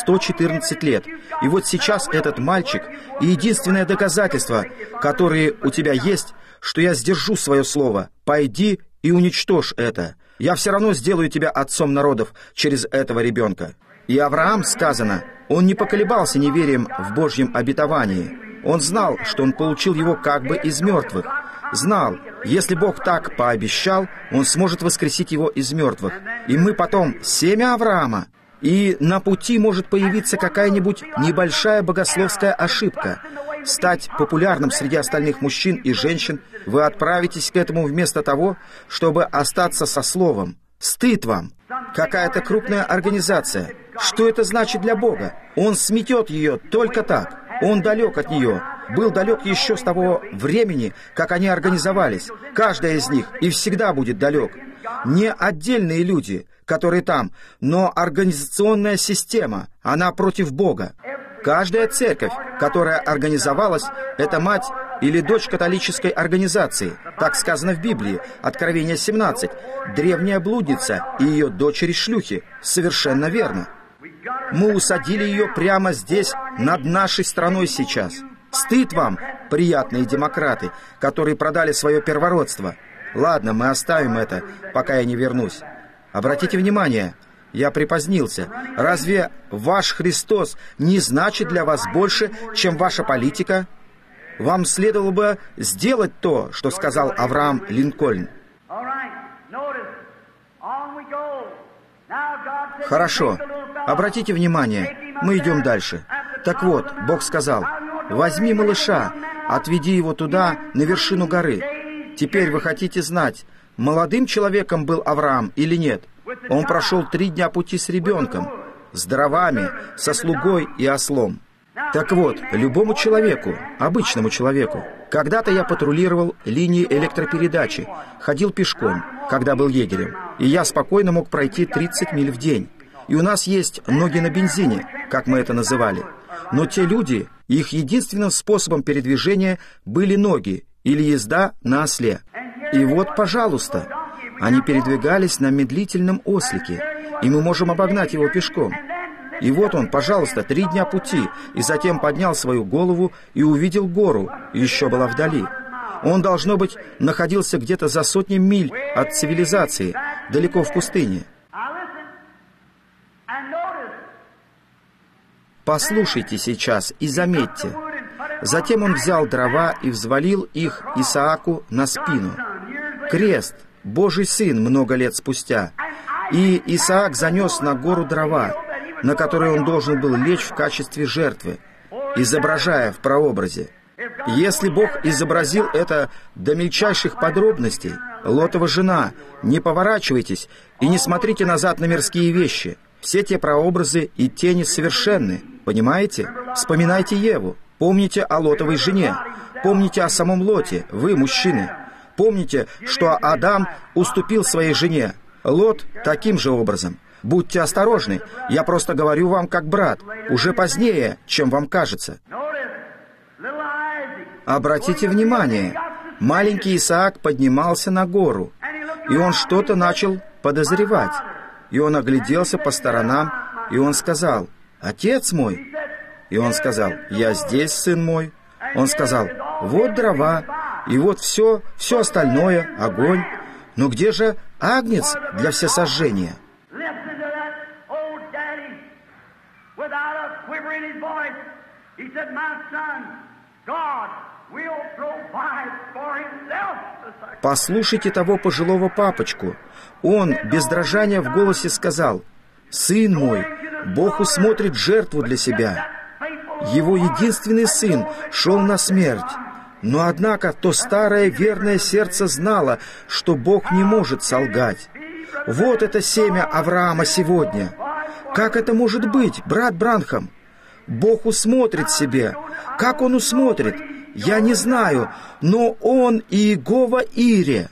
114 лет. И вот сейчас этот мальчик, и единственное доказательство, которое у тебя есть, что я сдержу свое слово. Пойди и уничтожь это. Я все равно сделаю тебя отцом народов через этого ребенка. И Авраам, сказано, он не поколебался неверием в Божьем обетовании. Он знал, что он получил его как бы из мертвых. Знал, если Бог так пообещал, он сможет воскресить его из мертвых. И мы потом семя Авраама. И на пути может появиться какая-нибудь небольшая богословская ошибка. Стать популярным среди остальных мужчин и женщин, вы отправитесь к этому вместо того, чтобы остаться со словом. Стыд вам! Какая-то крупная организация. Что это значит для Бога? Он сметет ее только так. Он далек от нее. Был далек еще с того времени, как они организовались. Каждая из них и всегда будет далек. Не отдельные люди, которые там, но организационная система. Она против Бога. Каждая церковь, которая организовалась, это мать или дочь католической организации. Так сказано в Библии, Откровение 17. Древняя блудница и ее дочери-шлюхи. Совершенно верно. Мы усадили ее прямо здесь, над нашей страной сейчас. Стыд вам, приятные демократы, которые продали свое первородство. Ладно, мы оставим это, пока я не вернусь. Обратите внимание, я припозднился. Разве ваш Христос не значит для вас больше, чем ваша политика? Вам следовало бы сделать то, что сказал Авраам Линкольн. Хорошо. Обратите внимание, мы идем дальше. Так вот, Бог сказал: возьми малыша, отведи его туда, на вершину горы. Теперь вы хотите знать, молодым человеком был Авраам или нет? Он прошел 3 дня пути с ребенком, с дровами, со слугой и ослом. Так вот, любому человеку, обычному человеку. Когда-то я патрулировал линии электропередачи, ходил пешком, когда был егерем, и я спокойно мог пройти 30 миль в день. И у нас есть ноги на бензине, как мы это называли. Но те люди, их единственным способом передвижения были ноги или езда на осле. И вот, пожалуйста, они передвигались на медлительном ослике, и мы можем обогнать его пешком. И вот он, пожалуйста, 3 дня пути, и затем поднял свою голову и увидел гору, еще была вдали. Он, должно быть, находился где-то за сотни миль от цивилизации, далеко в пустыне. Послушайте сейчас и заметьте. Затем он взял дрова и взвалил их Исааку на спину. Крест, Божий Сын, много лет спустя. И Исаак занес на гору дрова, на которые он должен был лечь в качестве жертвы, изображая в прообразе. Если Бог изобразил это до мельчайших подробностей, Лотова жена, не поворачивайтесь и не смотрите назад на мирские вещи. Все те прообразы и тени совершенны, понимаете? Вспоминайте Еву, помните о Лотовой жене, помните о самом Лоте, вы, мужчины. Помните, что Адам уступил своей жене, Лот таким же образом. Будьте осторожны, я просто говорю вам как брат, уже позднее, чем вам кажется. Обратите внимание, маленький Исаак поднимался на гору, и он что-то начал подозревать. И он огляделся по сторонам, и он сказал: «Отец мой!» И он сказал: «Я здесь, сын мой». Он сказал: «Вот дрова, и вот все остальное, огонь. Но где же агнец для всесожжения?» Послушайте того пожилого папочку. Он без дрожания в голосе сказал: «Сын мой, Бог усмотрит жертву для себя». Его единственный сын шел на смерть. Но, однако, то старое верное сердце знало, что Бог не может солгать. Вот это семя Авраама сегодня. Как это может быть, брат Бранхам? Бог усмотрит себе. Как Он усмотрит? Я не знаю, но Он Иегова Ире.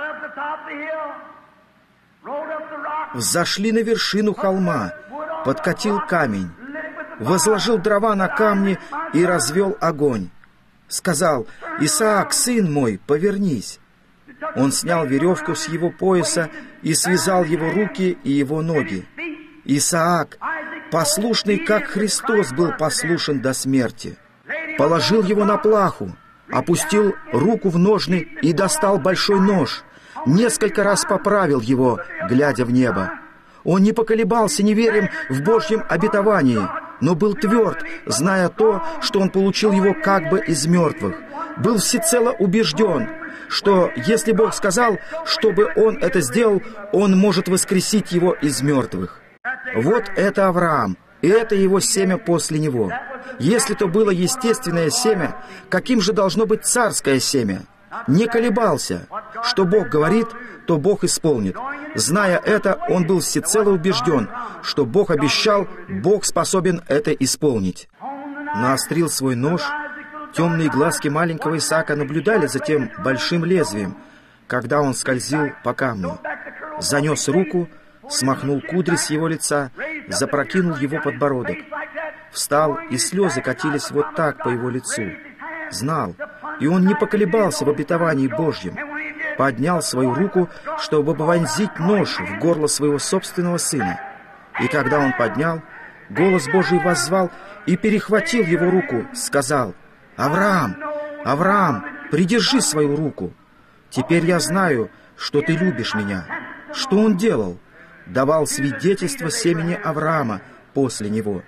Взошли на вершину холма, подкатил камень, возложил дрова на камни и развел огонь. Сказал: «Исаак, сын мой, повернись». Он снял веревку с его пояса и связал его руки и его ноги. Исаак, послушный, как Христос был послушен до смерти, положил его на плаху, опустил руку в ножны и достал большой нож. Несколько раз поправил его, глядя в небо. Он не поколебался неверием в Божьем обетовании, но был тверд, зная то, что он получил его как бы из мертвых. Был всецело убежден, что если Бог сказал, чтобы он это сделал, он может воскресить его из мертвых. Вот это Авраам, и это его семя после него. Если то было естественное семя, каким же должно быть царское семя? Не колебался. Что Бог говорит, то Бог исполнит. Зная это, он был всецело убежден, что Бог обещал, Бог способен это исполнить. Наострил свой нож. Темные глазки маленького Исаака наблюдали за тем большим лезвием, когда он скользил по камню. Занес руку, смахнул кудри с его лица, запрокинул его подбородок. Встал, и слезы катились вот так по его лицу. Знал, и он не поколебался в обетовании Божьем. Поднял свою руку, чтобы вонзить нож в горло своего собственного сына. И когда он поднял, голос Божий воззвал и перехватил его руку, сказал: «Авраам, Авраам, придержи свою руку. Теперь я знаю, что ты любишь меня». Что он делал? Давал свидетельство семени Авраама после него.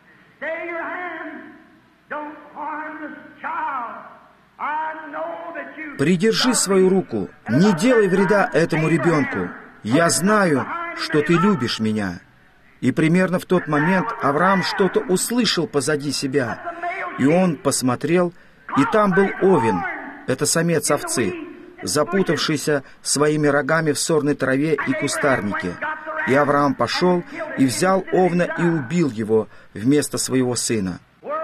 «Придержи свою руку, не делай вреда этому ребенку. Я знаю, что ты любишь меня». И примерно в тот момент Авраам что-то услышал позади себя. И он посмотрел, и там был овен, это самец овцы, запутавшийся своими рогами в сорной траве и кустарнике. И Авраам пошел и взял овна и убил его вместо своего сына.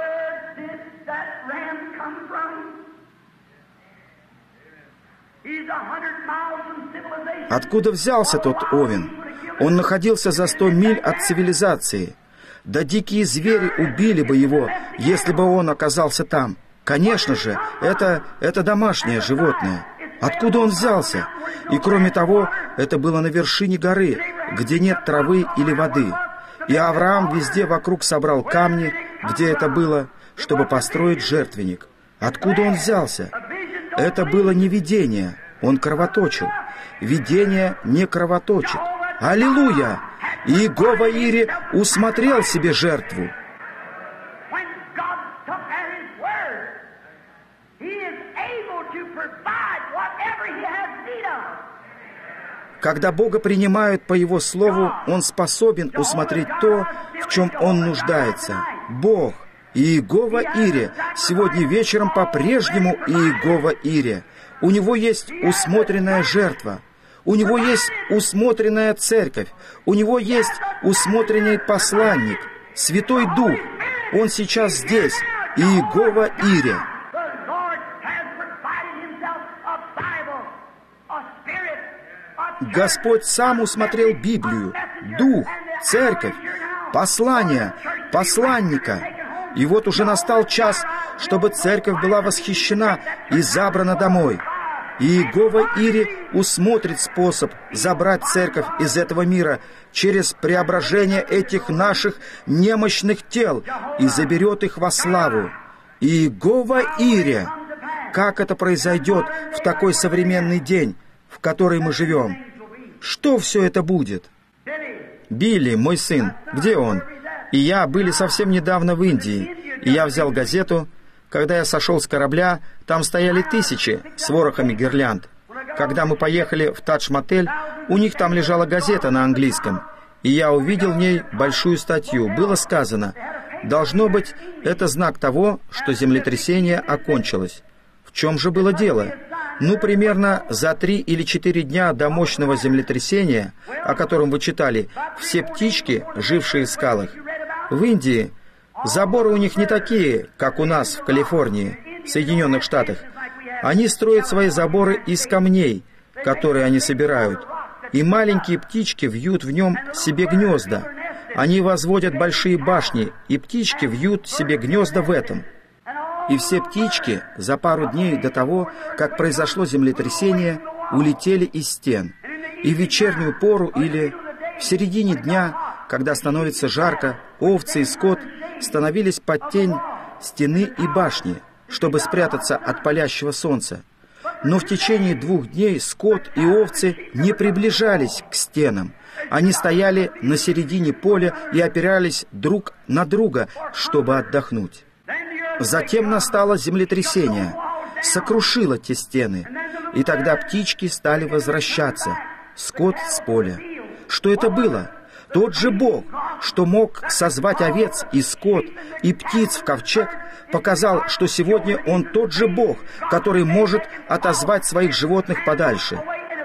Откуда взялся тот овен? Он находился за 100 миль от цивилизации. Да дикие звери убили бы его, если бы он оказался там. Конечно же, это домашнее животное. Откуда он взялся? И кроме того, это было на вершине горы, где нет травы или воды. И Авраам везде вокруг собрал камни, где это было, чтобы построить жертвенник. Откуда он взялся? Это было не видение, он кровоточил. Видение не кровоточит. Аллилуйя! Иегова Ире усмотрел себе жертву. Когда Бога принимают по Его Слову, Он способен усмотреть то, в чем Он нуждается. Бог, Иегова Ире, сегодня вечером по-прежнему Иегова Ире. У Него есть усмотренная жертва. У Него есть усмотренная церковь. У Него есть усмотренный посланник, Святой Дух. Он сейчас здесь, Иегова Ире. Господь сам усмотрел Библию, Дух, Церковь, послание, посланника. И вот уже настал час, чтобы Церковь была восхищена и забрана домой. И Иегова Ире усмотрит способ забрать Церковь из этого мира через преображение этих наших немощных тел и заберет их во славу. И Иегова Ире, как это произойдет в такой современный день, в который мы живем? Что все это будет? Билли, мой сын, где он? И я были совсем недавно в Индии, и я взял газету. Когда я сошел с корабля, там стояли тысячи с ворохами гирлянд. Когда мы поехали в Тадж-мотель, у них там лежала газета на английском, и я увидел в ней большую статью. Было сказано: должно быть, это знак того, что землетрясение окончилось. В чем же было дело? Ну, примерно за 3 или 4 дня до мощного землетрясения, о котором вы читали, все птички, жившие в скалах, в Индии, заборы у них не такие, как у нас в Калифорнии, в Соединенных Штатах. Они строят свои заборы из камней, которые они собирают, и маленькие птички вьют в нем себе гнезда. Они возводят большие башни, и птички вьют себе гнезда в этом. И все птички за пару дней до того, как произошло землетрясение, улетели из стен. И в вечернюю пору или в середине дня, когда становится жарко, овцы и скот становились под тень стены и башни, чтобы спрятаться от палящего солнца. Но в течение 2 дней скот и овцы не приближались к стенам. Они стояли на середине поля и опирались друг на друга, чтобы отдохнуть. Затем настало землетрясение, сокрушило те стены, и тогда птички стали возвращаться, скот с поля. Что это было? Тот же Бог, что мог созвать овец и скот и птиц в ковчег, показал, что сегодня Он тот же Бог, который может отозвать своих животных подальше.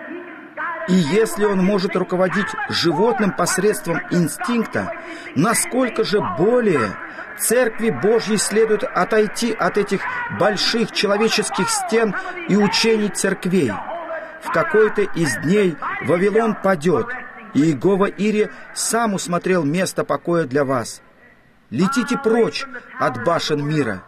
И если Он может руководить животным посредством инстинкта, насколько же более Церкви Божьей следует отойти от этих больших человеческих стен и учений церквей. В какой-то из дней Вавилон падет, и Иегова Ире сам усмотрел место покоя для вас. Летите прочь от башен мира.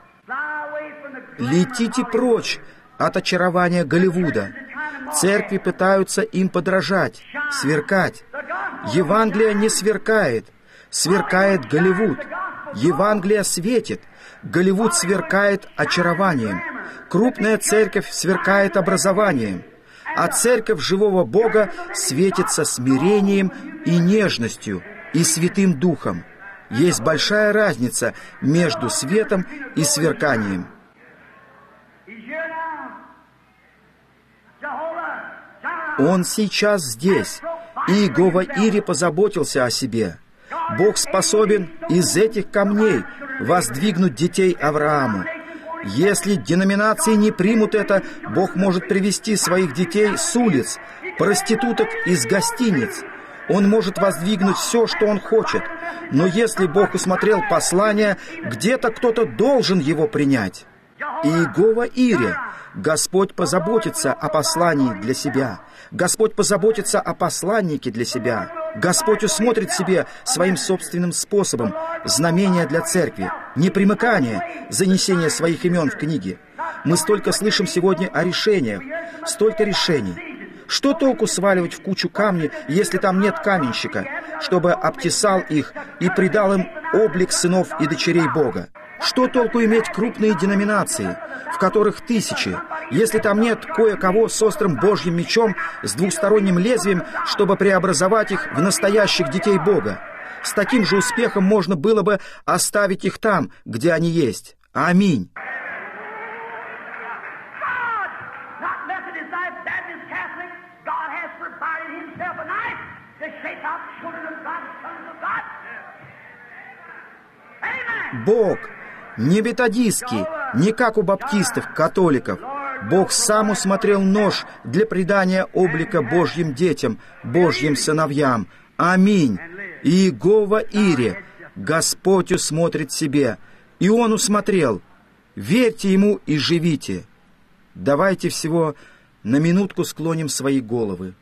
Летите прочь от очарования Голливуда. Церкви пытаются им подражать, сверкать. Евангелие не сверкает, сверкает Голливуд. Евангелие светит, Голливуд сверкает очарованием. Крупная церковь сверкает образованием, а церковь живого Бога светится смирением и нежностью и Святым Духом. Есть большая разница между светом и сверканием. Он сейчас здесь, и Иегова Ире позаботился о себе. Бог способен из этих камней воздвигнуть детей Аврааму. Если деноминации не примут это, Бог может привести своих детей с улиц, проституток из гостиниц. Он может воздвигнуть все, что Он хочет. Но если Бог усмотрел послание, где-то кто-то должен его принять. И Иегова Ире, Господь позаботится о послании для себя. Господь позаботится о посланнике для себя. Господь усмотрит себе своим собственным способом знамения для церкви, непримыкание, занесение своих имен в книги. Мы столько слышим сегодня о решениях, столько решений. Что толку сваливать в кучу камни, если там нет каменщика, чтобы обтесал их и придал им облик сынов и дочерей Бога? Что толку иметь крупные деноминации, в которых тысячи, если там нет кое-кого с острым Божьим мечом, с двухсторонним лезвием, чтобы преобразовать их в настоящих детей Бога? С таким же успехом можно было бы оставить их там, где они есть. Аминь. Бог, не методистский, не как у баптистов, католиков. Бог сам усмотрел нож для придания облика Божьим детям, Божьим сыновьям. Аминь. И Иегова Ире, Господь усмотрит себе. И Он усмотрел. Верьте Ему и живите. Давайте всего на минутку склоним свои головы.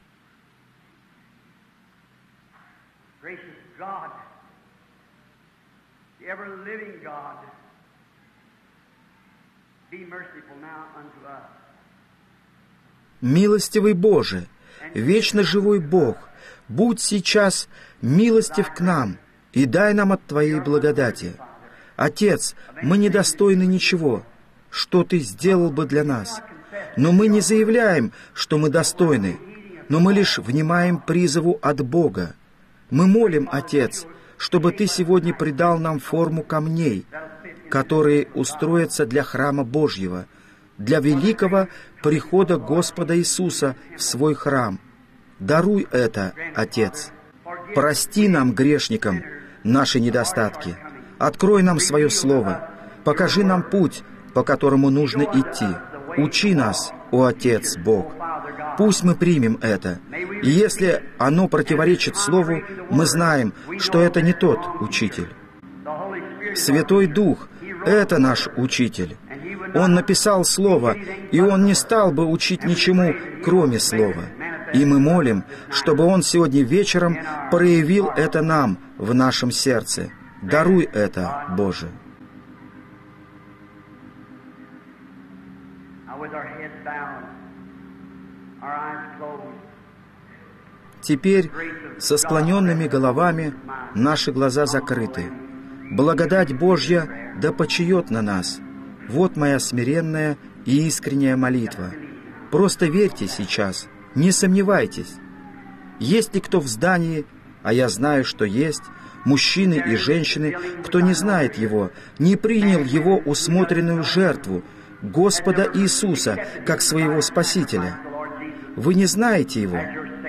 Милостивый Боже, вечно живой Бог, будь сейчас милостив к нам и дай нам от Твоей благодати. Отец, мы недостойны ничего, что Ты сделал бы для нас. Но мы не заявляем, что мы достойны, но мы лишь внимаем призыву от Бога. Мы молим, Отец, чтобы Ты сегодня придал нам форму камней, которые устроятся для храма Божьего, для великого прихода Господа Иисуса в свой храм. Даруй это, Отец. Прости нам, грешникам, наши недостатки. Открой нам свое слово. Покажи нам путь, по которому нужно идти. Учи нас, о Отец Бог. Пусть мы примем это. И если оно противоречит Слову, мы знаем, что это не тот учитель. Святой Дух — это наш учитель. Он написал Слово, и Он не стал бы учить ничему, кроме Слова. И мы молим, чтобы Он сегодня вечером проявил это нам в нашем сердце. Даруй это, Боже. Теперь со склоненными головами наши глаза закрыты. Благодать Божья да почиет на нас. Вот моя смиренная и искренняя молитва. Просто верьте сейчас, не сомневайтесь. Есть ли кто в здании, а я знаю, что есть, мужчины и женщины, кто не знает Его, не принял Его усмотренную жертву, Господа Иисуса, как своего Спасителя. Вы не знаете Его.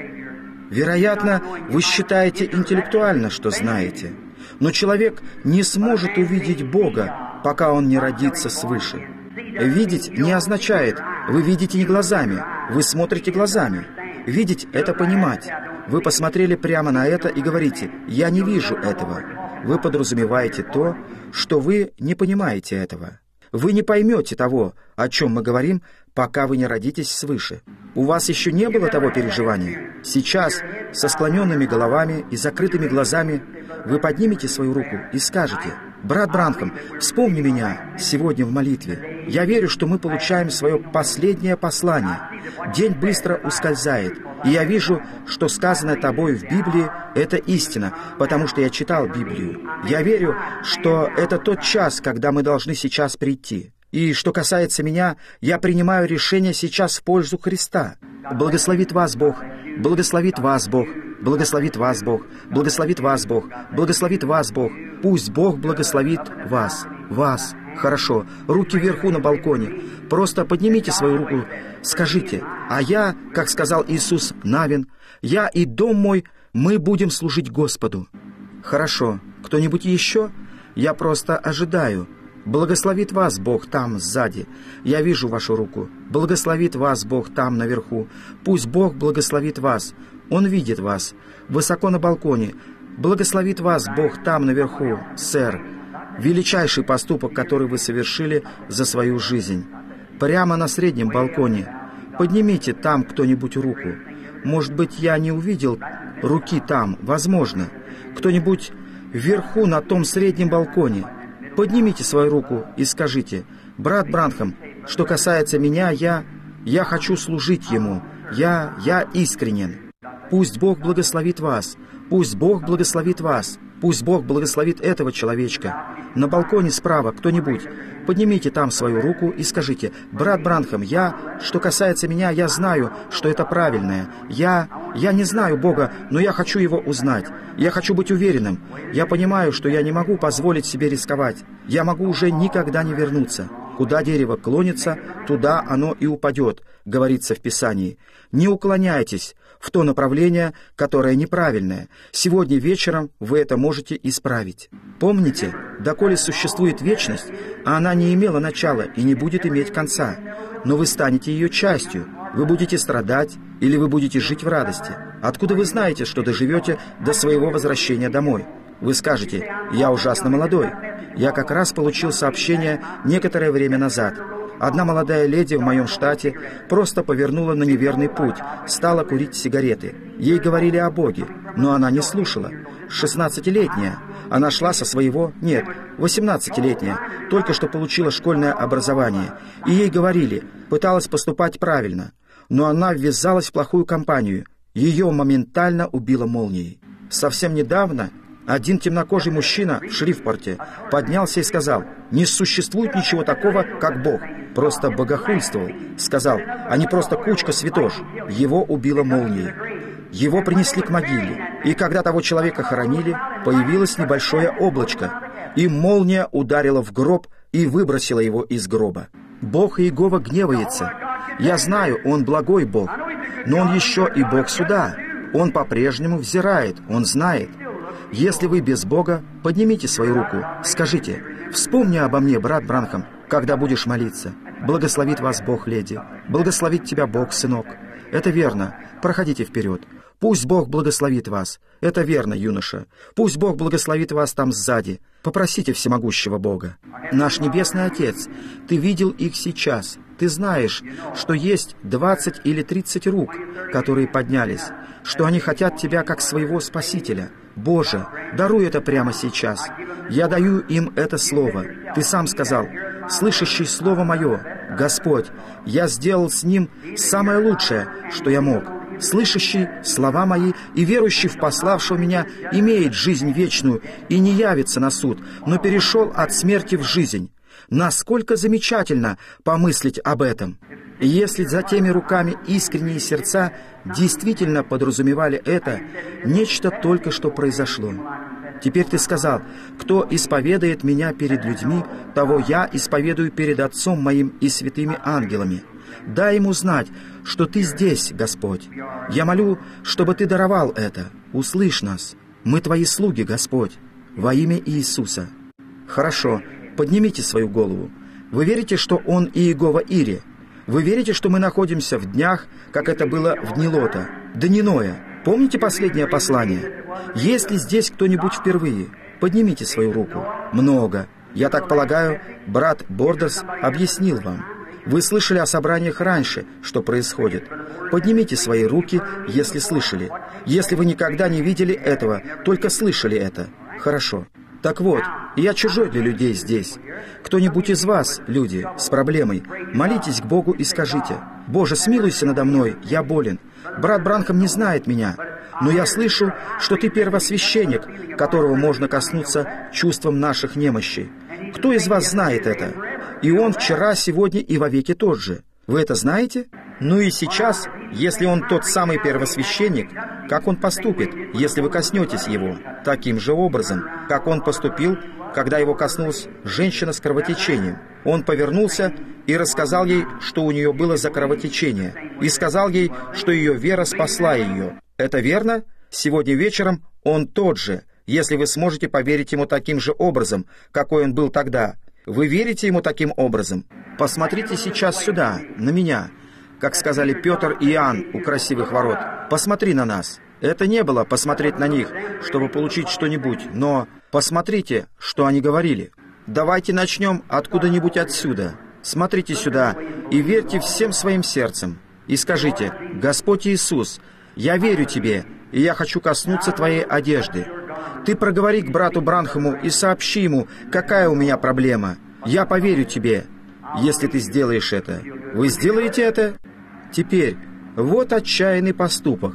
Вероятно, вы считаете интеллектуально, что знаете. Но человек не сможет увидеть Бога, пока он не родится свыше. Видеть не означает, вы видите не глазами, вы смотрите глазами. Видеть — это понимать. Вы посмотрели прямо на это и говорите: «Я не вижу этого». Вы подразумеваете то, что вы не понимаете этого. Вы не поймете того, о чем мы говорим, пока вы не родитесь свыше. У вас еще не было того переживания. Сейчас, со склоненными головами и закрытыми глазами, вы поднимете свою руку и скажете: «Брат Бранхам, вспомни меня сегодня в молитве. Я верю, что мы получаем свое последнее послание. День быстро ускользает, и я вижу, что сказанное тобой в Библии — это истина, потому что я читал Библию. Я верю, что это тот час, когда мы должны сейчас прийти. И что касается меня, я принимаю решение сейчас в пользу Христа. Благословит вас Бог, благословит вас Бог, благословит вас Бог, благословит вас Бог, благословит вас Бог. Пусть Бог благословит вас, вас. Хорошо, руки вверху на балконе. Просто поднимите свою руку, скажите: «А я, как сказал Иисус Навин, я и дом мой, мы будем служить Господу». Хорошо, кто-нибудь еще? Я просто ожидаю. Благословит вас Бог там, сзади. Я вижу вашу руку. Благословит вас Бог там, наверху. Пусть Бог благословит вас. Он видит вас. Высоко на балконе. Благословит вас Бог там, наверху, сэр. Величайший поступок, который вы совершили за свою жизнь. Прямо на среднем балконе. Поднимите там кто-нибудь руку. Может быть, я не увидел руки там. Возможно. Кто-нибудь вверху на том среднем балконе. Поднимите свою руку и скажите: «Брат Бранхам, что касается меня, я хочу служить Ему. Я искренен». Пусть Бог благословит вас. Пусть Бог благословит вас. Пусть Бог благословит этого человечка. На балконе справа кто-нибудь. Поднимите там свою руку и скажите: «Брат Бранхам, что касается меня, я знаю, что это правильное. Я не знаю Бога, но я хочу Его узнать. Я хочу быть уверенным. Я понимаю, что я не могу позволить себе рисковать. Я могу уже никогда не вернуться. Куда дерево клонится, туда оно и упадет, говорится в Писании. Не уклоняйтесь в то направление, которое неправильное. Сегодня вечером вы это можете исправить. Помните, доколе существует вечность, а она не имела начала и не будет иметь конца. Но вы станете ее частью. Вы будете страдать или вы будете жить в радости. Откуда вы знаете, что доживете до своего возвращения домой? Вы скажете: «Я ужасно молодой». Я как раз получил сообщение некоторое время назад. Одна молодая леди в моем штате просто повернула на неверный путь, стала курить сигареты. Ей говорили о Боге, но она не слушала. 16-летняя. Она шла со своего... Нет, 18-летняя. Только что получила школьное образование. И ей говорили, пыталась поступать правильно. Но она ввязалась в плохую компанию. Ее моментально убило молнией. Совсем недавно один темнокожий мужчина в Шрифпорте поднялся и сказал: «Не существует ничего такого, как Бог». Просто богохульствовал. Сказал: «Они просто кучка святош». Его убило молнией. Его принесли к могиле. И когда того человека хоронили, появилось небольшое облачко. И молния ударила в гроб и выбросила его из гроба. Бог Иегова гневается. Я знаю, Он благой Бог. Но Он еще и Бог суда. Он по-прежнему взирает. Он знает. Если вы без Бога, поднимите свою руку. Скажите: «Вспомни обо мне, брат Бранхам, когда будешь молиться. Благословит вас Бог, леди. Благословит тебя Бог, сынок». Это верно. Проходите вперед. Пусть Бог благословит вас. Это верно, юноша. Пусть Бог благословит вас там сзади. Попросите всемогущего Бога. Наш Небесный Отец, Ты видел их сейчас. Ты знаешь, что есть 20 или 30 рук, которые поднялись, что они хотят Тебя как своего Спасителя. Боже, даруй это прямо сейчас. Я даю им это слово. Ты сам сказал: «Слышащий слово мое, Господь, я сделал с ним самое лучшее, что я мог. Слышащий слова мои и верующий в пославшего меня имеет жизнь вечную и не явится на суд, но перешел от смерти в жизнь». Насколько замечательно помыслить об этом! И если за теми руками искренние сердца действительно подразумевали это, нечто только что произошло. Теперь Ты сказал: «Кто исповедает Меня перед людьми, того Я исповедую перед Отцом Моим и святыми ангелами». Дай ему знать, что Ты здесь, Господь. Я молю, чтобы Ты даровал это. Услышь нас. Мы Твои слуги, Господь, во имя Иисуса. Хорошо. Поднимите свою голову. Вы верите, что Он Иегова Ире? Вы верите, что мы находимся в днях, как это было в дни Лота, дни Ноя? Помните последнее послание? Есть ли здесь кто-нибудь впервые? Поднимите свою руку. Много. Я так полагаю, брат Бордерс объяснил вам. Вы слышали о собраниях раньше, что происходит. Поднимите свои руки, если слышали. Если вы никогда не видели этого, только слышали это. Хорошо. Так вот, я чужой для людей здесь. Кто-нибудь из вас, люди, с проблемой, молитесь к Богу и скажите: «Боже, смилуйся надо мной, я болен. Брат Бранхам не знает меня, но я слышу, что Ты первосвященник, которого можно коснуться чувством наших немощей. Кто из вас знает это? И он вчера, сегодня и вовеки тот же. Вы это знаете? Ну и сейчас, если он тот самый первосвященник, как он поступит, если вы коснетесь его? Таким же образом, как он поступил, когда его коснулась женщина с кровотечением. Он повернулся и рассказал ей, что у нее было за кровотечение, и сказал ей, что ее вера спасла ее. Это верно? Сегодня вечером он тот же, если вы сможете поверить ему таким же образом, какой он был тогда. Вы верите ему таким образом? Посмотрите сейчас сюда, на меня. Как сказали Петр и Иоанн у красивых ворот: «Посмотри на нас». Это не было посмотреть на них, чтобы получить что-нибудь, но посмотрите, что они говорили. Давайте начнем откуда-нибудь отсюда. Смотрите сюда и верьте всем своим сердцем. И скажите: «Господь Иисус, я верю Тебе, и я хочу коснуться Твоей одежды». Ты проговори к брату Бранхаму и сообщи ему, какая у меня проблема. Я поверю тебе, если ты сделаешь это. Вы сделаете это? Теперь, вот отчаянный поступок.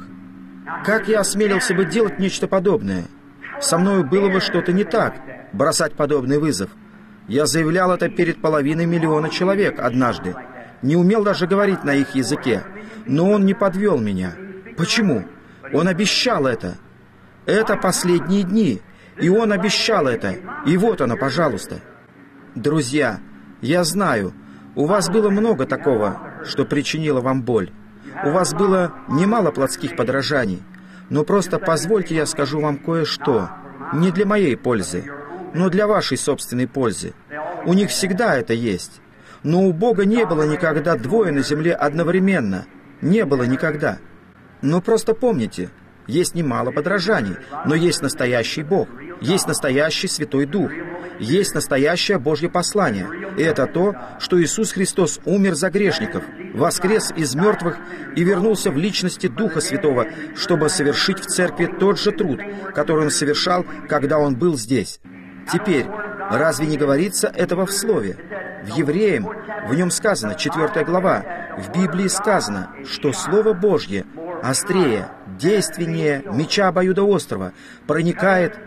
Как я осмелился бы делать нечто подобное? Со мною было бы что-то не так, бросать подобный вызов. Я заявлял это перед 500 000 человек однажды. Не умел даже говорить на их языке. Но он не подвел меня. Почему? Он обещал это. Это последние дни, и он обещал это. И вот оно, пожалуйста. Друзья, Я знаю, у вас было много такого, что причинило вам боль. У вас было немало плотских подражаний. Но просто позвольте я скажу вам кое-что. Не для моей пользы, но для вашей собственной пользы. У них всегда это есть. Но у Бога не было никогда двое на земле одновременно. Не было никогда. Но просто помните, есть немало подражаний, но есть настоящий Бог, есть настоящий Святой Дух, есть настоящее Божье послание. И это то, что Иисус Христос умер за грешников, воскрес из мертвых и вернулся в личности Духа Святого, чтобы совершить в церкви тот же труд, который Он совершал, когда Он был здесь. Теперь, разве не говорится этого в Слове? В Евреям, в нем сказано, 4 глава, в Библии сказано, что Слово Божье острее, действеннее меча обоюдоострого, проникает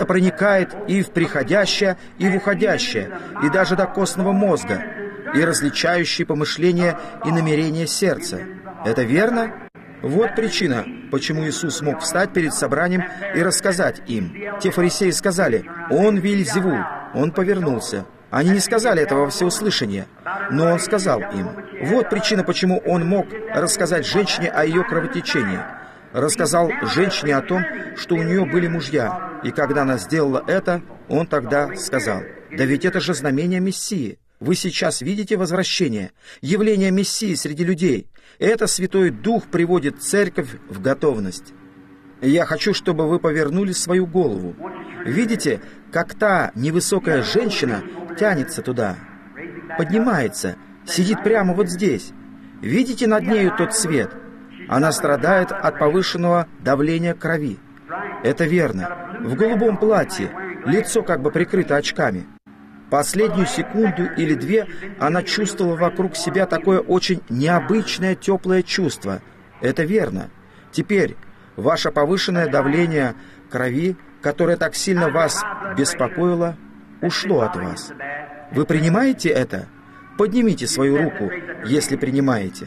и в приходящее, и в уходящее, и даже до костного мозга, и различающее помышления и намерения сердца. Это верно? Вот причина, почему Иисус мог встать перед собранием и рассказать им. Те фарисеи сказали: «Он Вельзевул». Он повернулся. Они не сказали этого во всеуслышание, но Он сказал им. Вот причина, почему Он мог рассказать женщине о ее кровотечении. Рассказал женщине о том, что у нее были мужья. И когда она сделала это, Он тогда сказал: «Да ведь это же знамение Мессии. Вы сейчас видите возвращение, явление Мессии среди людей. Это Святой Дух приводит церковь в готовность». Я хочу, чтобы вы повернули свою голову. Видите, как та невысокая женщина тянется туда, поднимается, сидит прямо вот здесь. Видите над нею тот свет? Она страдает от повышенного давления крови. Это верно. В голубом платье, лицо как бы прикрыто очками. Последнюю секунду или две она чувствовала вокруг себя такое очень необычное теплое чувство. Это верно. Теперь ваше повышенное давление крови, которое так сильно вас беспокоило, ушло от вас. Вы принимаете это? Поднимите свою руку, если принимаете.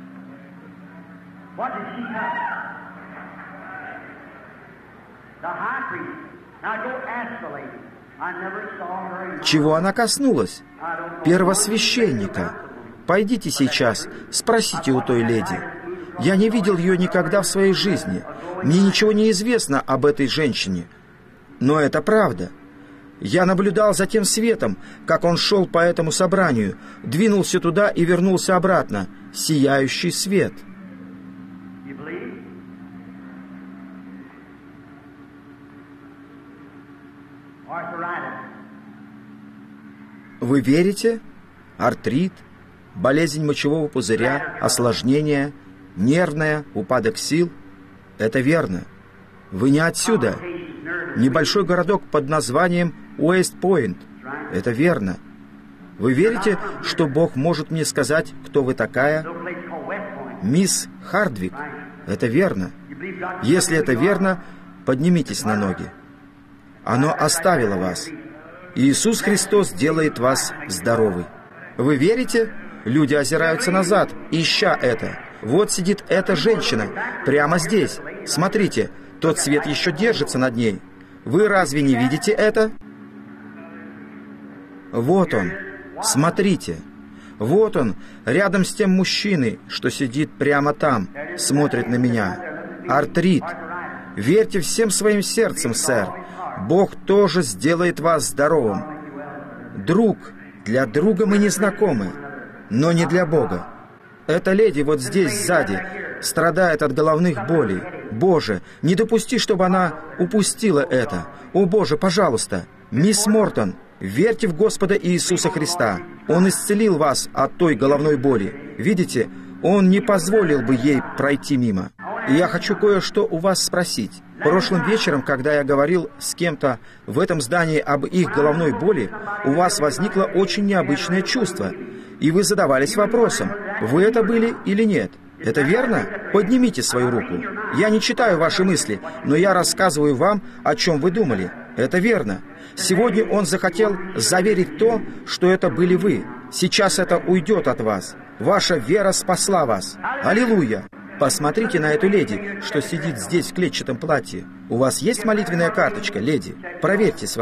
Чего она коснулась? Первосвященника. Пойдите сейчас, спросите у той леди. Я не видел ее никогда в своей жизни. Мне ничего не известно об этой женщине. Но это правда. Я наблюдал за тем светом, как он шел по этому собранию, двинулся туда и вернулся обратно. Сияющий свет. Вы верите? Артрит, болезнь мочевого пузыря, осложнения, нервная, упадок сил. Это верно. Вы не отсюда. Небольшой городок под названием Уэст-Пойнт. Это верно. Вы верите, что Бог может мне сказать, кто вы такая? Мисс Хардвик. Это верно. Если это верно, поднимитесь на ноги. Оно оставило вас. Иисус Христос делает вас здоровой. Вы верите? Люди озираются назад, ища это. Вот сидит эта женщина, прямо здесь. Смотрите, тот свет еще держится над ней. Вы разве не видите это? Вот он. Смотрите. Вот он, рядом с тем мужчиной, что сидит прямо там, смотрит на меня. Артрит. Верьте всем своим сердцем, сэр. Бог тоже сделает вас здоровым. Друг. Для друга мы не знакомы, но не для Бога. Эта леди вот здесь сзади страдает от головных болей. Боже, не допусти, чтобы она упустила это. О, Боже, пожалуйста. Мисс Мортон, верьте в Господа Иисуса Христа. Он исцелил вас от той головной боли. Видите, Он не позволил бы ей пройти мимо. И я хочу кое-что у вас спросить. Прошлым вечером, когда я говорил с кем-то в этом здании об их головной боли, у вас возникло очень необычное чувство. И вы задавались вопросом, вы это были или нет. Это верно? Поднимите свою руку. Я не читаю ваши мысли, но я рассказываю вам, о чем вы думали. Это верно. Сегодня Он захотел заверить то, что это были вы. Сейчас это уйдет от вас. Ваша вера спасла вас. Аллилуйя! Посмотрите на эту леди, что сидит здесь в клетчатом платье. У вас есть молитвенная карточка, леди? Проверьте свою.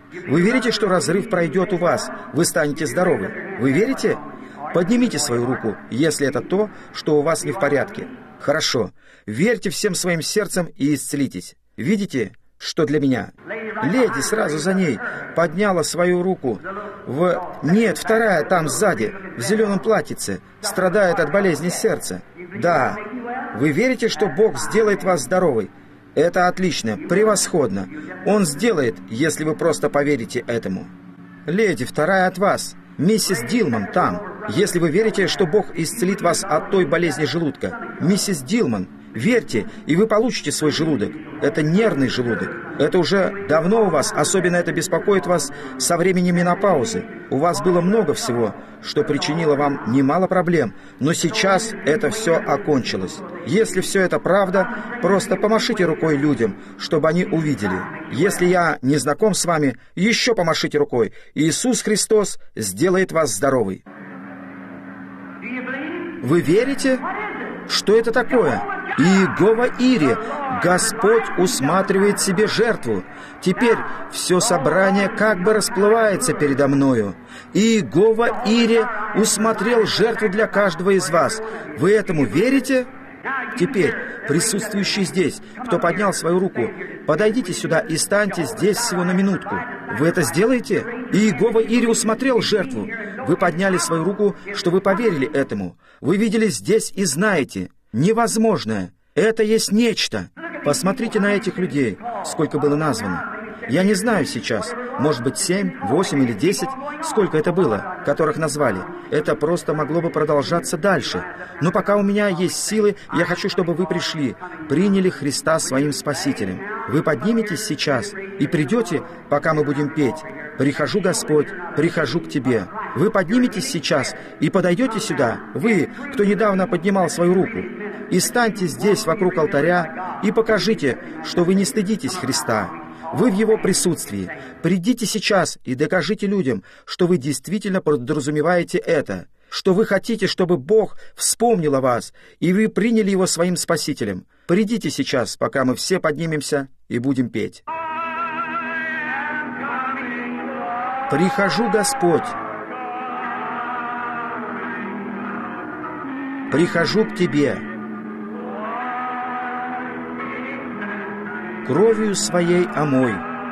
Вы верите, что разрыв пройдет у вас, вы станете здоровы? Вы верите? Поднимите свою руку, если это то, что у вас не в порядке. Хорошо. Верьте всем своим сердцем и исцелитесь. Видите, что для меня? Леди сразу за ней подняла свою руку. Нет, вторая там сзади, в зеленом платьице, страдает от болезни сердца. Да. Вы верите, что Бог сделает вас здоровой? Это отлично, превосходно. Он сделает, если вы просто поверите этому. Леди, вторая от вас, миссис Дилман, там. Если вы верите, что Бог исцелит вас от той болезни желудка. Миссис Дилман, верьте, и вы получите свой желудок. Это нервный желудок. Это уже давно у вас, особенно это беспокоит вас со времени менопаузы. У вас было много всего, что причинило вам немало проблем, но сейчас это все окончилось. Если все это правда, просто помашите рукой людям, чтобы они увидели. Если я не знаком с вами, еще помашите рукой. Иисус Христос сделает вас здоровой. Вы верите? Что это такое? Иегова Ире. Господь усматривает себе жертву. Теперь все собрание как бы расплывается передо мною. Иегова Ире усмотрел жертву для каждого из вас. Вы этому верите? Теперь, присутствующие здесь, кто поднял свою руку, подойдите сюда и станьте здесь всего на минутку. Вы это сделаете? Иегова Ире усмотрел жертву. Вы подняли свою руку, что вы поверили этому. Вы видели здесь и знаете. Невозможное. Это есть нечто. Посмотрите на этих людей, сколько было названо. Я не знаю сейчас, может быть 7, 8 или 10, сколько это было, которых назвали. Это просто могло бы продолжаться дальше. Но пока у меня есть силы, я хочу, чтобы вы пришли, приняли Христа своим Спасителем. Вы подниметесь сейчас и придете, пока мы будем петь. «Прихожу, Господь, прихожу к Тебе». Вы подниметесь сейчас и подойдете сюда, вы, кто недавно поднимал свою руку, и станьте здесь вокруг алтаря и покажите, что вы не стыдитесь Христа. Вы в Его присутствии. Придите сейчас и докажите людям, что вы действительно подразумеваете это, что вы хотите, чтобы Бог вспомнил о вас, и вы приняли Его своим Спасителем. Придите сейчас, пока мы все поднимемся и будем петь. «Прихожу, Господь, прихожу к Тебе, кровью Своей омой,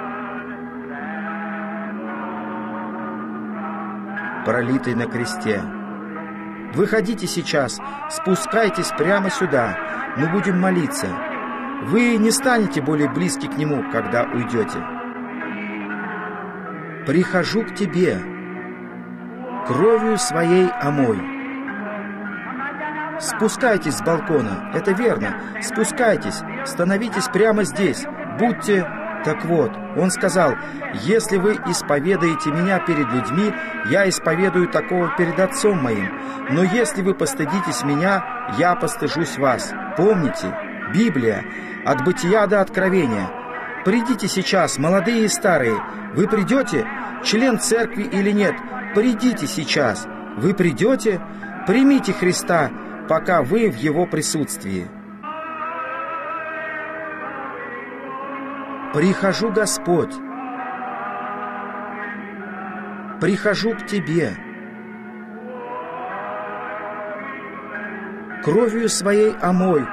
пролитой на кресте. Выходите сейчас, спускайтесь прямо сюда, мы будем молиться. Вы не станете более близки к Нему, когда уйдете. Прихожу к Тебе, кровью Своей омой». Спускайтесь с балкона, это верно, спускайтесь, становитесь прямо здесь, будьте... Так вот, он сказал, если вы исповедаете меня перед людьми, я исповедую такого перед Отцом моим, но если вы постыдитесь меня, я постыжусь вас. Помните, Библия, от Бытия до Откровения. Придите сейчас, молодые и старые, вы придете, член церкви или нет, придите сейчас, вы придете, примите Христа, пока вы в Его присутствии. Прихожу, Господь, прихожу к Тебе, кровью Своей омой,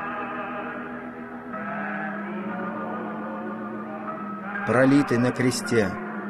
пролитой на кресте.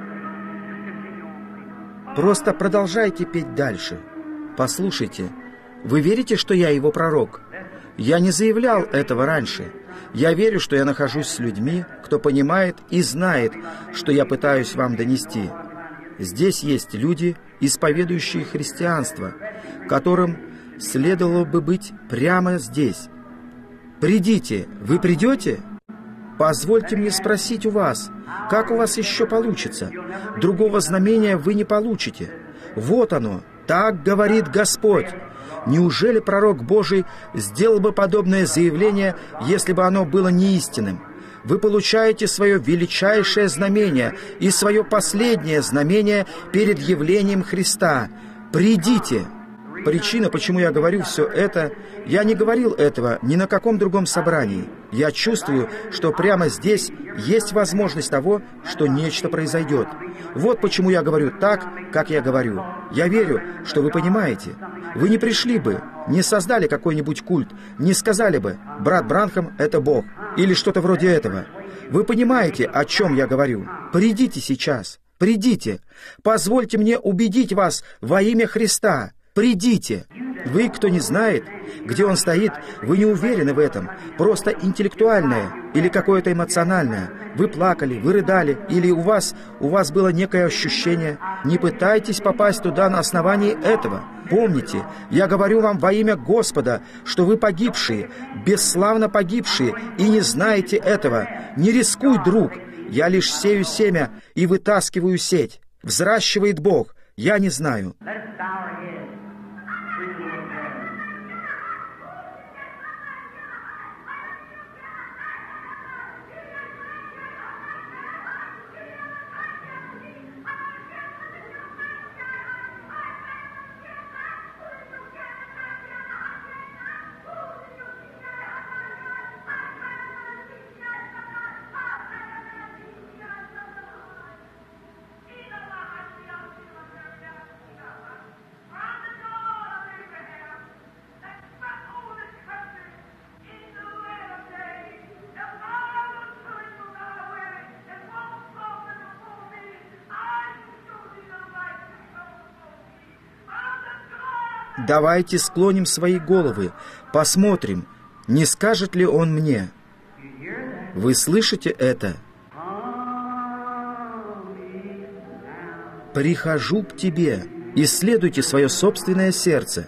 Просто продолжайте петь дальше. Послушайте, вы верите, что я Его пророк? Я не заявлял этого раньше. Я верю, что я нахожусь с людьми, кто понимает и знает, что я пытаюсь вам донести. Здесь есть люди, исповедующие христианство, которым следовало бы быть прямо здесь. Придите, вы придете? Позвольте мне спросить у вас, как у вас еще получится? Другого знамения вы не получите. Вот оно, так говорит Господь. Неужели пророк Божий сделал бы подобное заявление, если бы оно было неистинным? Вы получаете свое величайшее знамение и свое последнее знамение перед явлением Христа. Придите! Причина, почему я говорю все это, я не говорил этого ни на каком другом собрании. Я чувствую, что прямо здесь есть возможность того, что нечто произойдет. Вот почему я говорю так, как я говорю. Я верю, что вы понимаете. Вы не пришли бы, не создали какой-нибудь культ, не сказали бы «Брат Бранхам — это Бог» или что-то вроде этого. Вы понимаете, о чем я говорю? Придите сейчас. Придите. Позвольте мне убедить вас во имя Христа. Придите. Вы, кто не знает, где он стоит, вы не уверены в этом. Просто интеллектуальное или какое-то эмоциональное. Вы плакали, вы рыдали, или у вас было некое ощущение. Не пытайтесь попасть туда на основании этого. Помните, я говорю вам во имя Господа, что вы погибшие, бесславно погибшие, и не знаете этого. Не рискуй, друг. Я лишь сею семя и вытаскиваю сеть. Взращивает Бог. Я не знаю. Давайте склоним свои головы, посмотрим, не скажет ли он мне. Вы слышите это? «Прихожу к тебе». Исследуйте свое собственное сердце.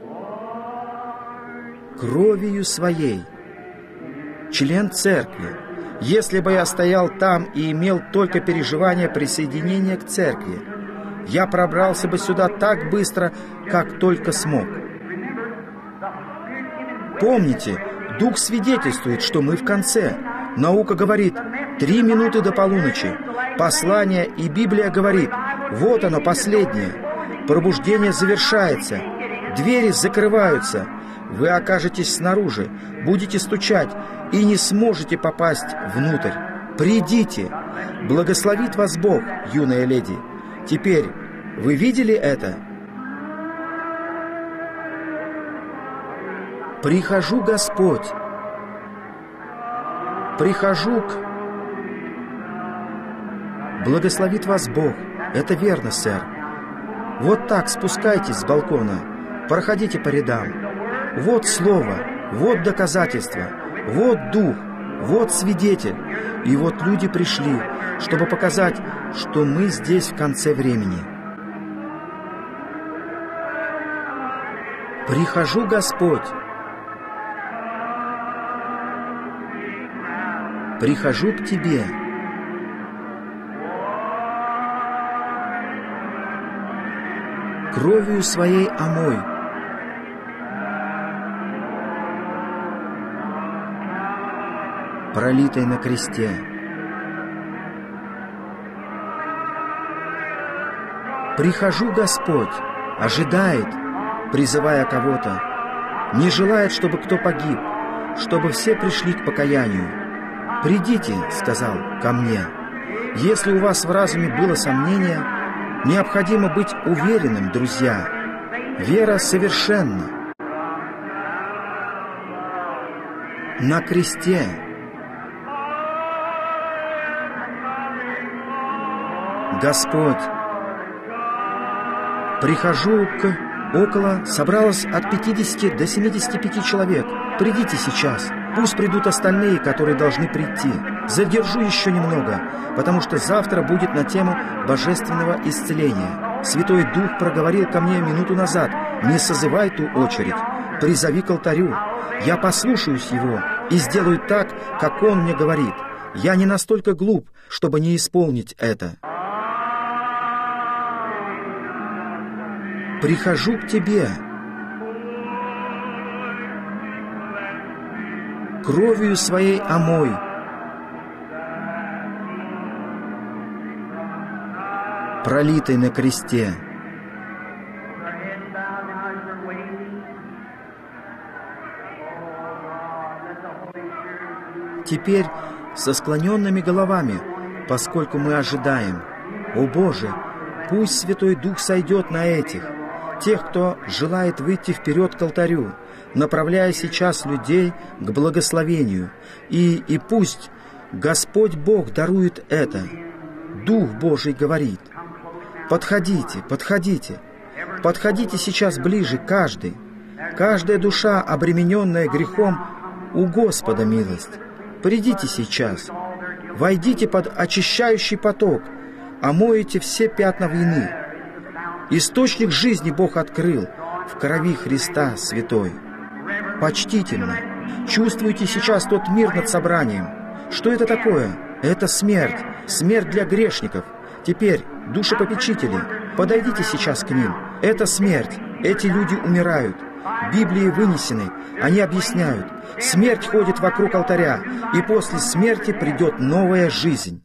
Кровью своей. Член церкви. Если бы я стоял там и имел только переживание присоединения к церкви, я пробрался бы сюда так быстро, как только смог. Помните, Дух свидетельствует, что мы в конце. Наука говорит 3 минуты до полуночи. Послание и Библия говорит, вот оно последнее. Пробуждение завершается. Двери закрываются. Вы окажетесь снаружи, будете стучать и не сможете попасть внутрь. Придите. Благословит вас Бог, юная леди. Теперь, вы видели это? Прихожу, Господь. Прихожу к... Благословит вас Бог. Это верно, сэр. Вот так спускайтесь с балкона. Проходите по рядам. Вот слово, вот доказательство, вот дух, вот свидетель. И вот люди пришли, чтобы показать, что мы здесь в конце времени. Прихожу, Господь. Прихожу к Тебе. Кровью своей омой. Пролитой на кресте. Прихожу, Господь, ожидает, призывая кого-то, не желает, чтобы кто погиб, чтобы все пришли к покаянию. «Придите, — сказал, — ко мне». Если у вас в разуме было сомнение, необходимо быть уверенным, друзья. Вера совершенна. На кресте. Господь, прихожу к... Около собралось от 50 до 75 человек. Придите сейчас. Пусть придут остальные, которые должны прийти. Задержу еще немного, потому что завтра будет на тему божественного исцеления. Святой Дух проговорил ко мне минуту назад: не созывай ту очередь, призови к алтарю. Я послушаюсь его и сделаю так, как он мне говорит. Я не настолько глуп, чтобы не исполнить это. Прихожу к Тебе. Кровью своей омой. Пролитой на кресте. Теперь со склоненными головами, поскольку мы ожидаем. О Боже, пусть Святой Дух сойдет на этих, тех, кто желает выйти вперед к алтарю, направляя сейчас людей к благословению. И пусть Господь Бог дарует это. Дух Божий говорит: подходите, подходите, подходите сейчас ближе, каждый. Каждая душа, обремененная грехом, у Господа милость. Придите сейчас, войдите под очищающий поток, омоете все пятна вины. Источник жизни Бог открыл в крови Христа Святой. Почтительно чувствуйте сейчас тот мир над собранием. Что это такое? Это смерть. Смерть для грешников. Теперь, душепопечители, подойдите сейчас к ним. Это смерть. Эти люди умирают. Библии вынесены. Они объясняют. Смерть ходит вокруг алтаря, и после смерти придет новая жизнь.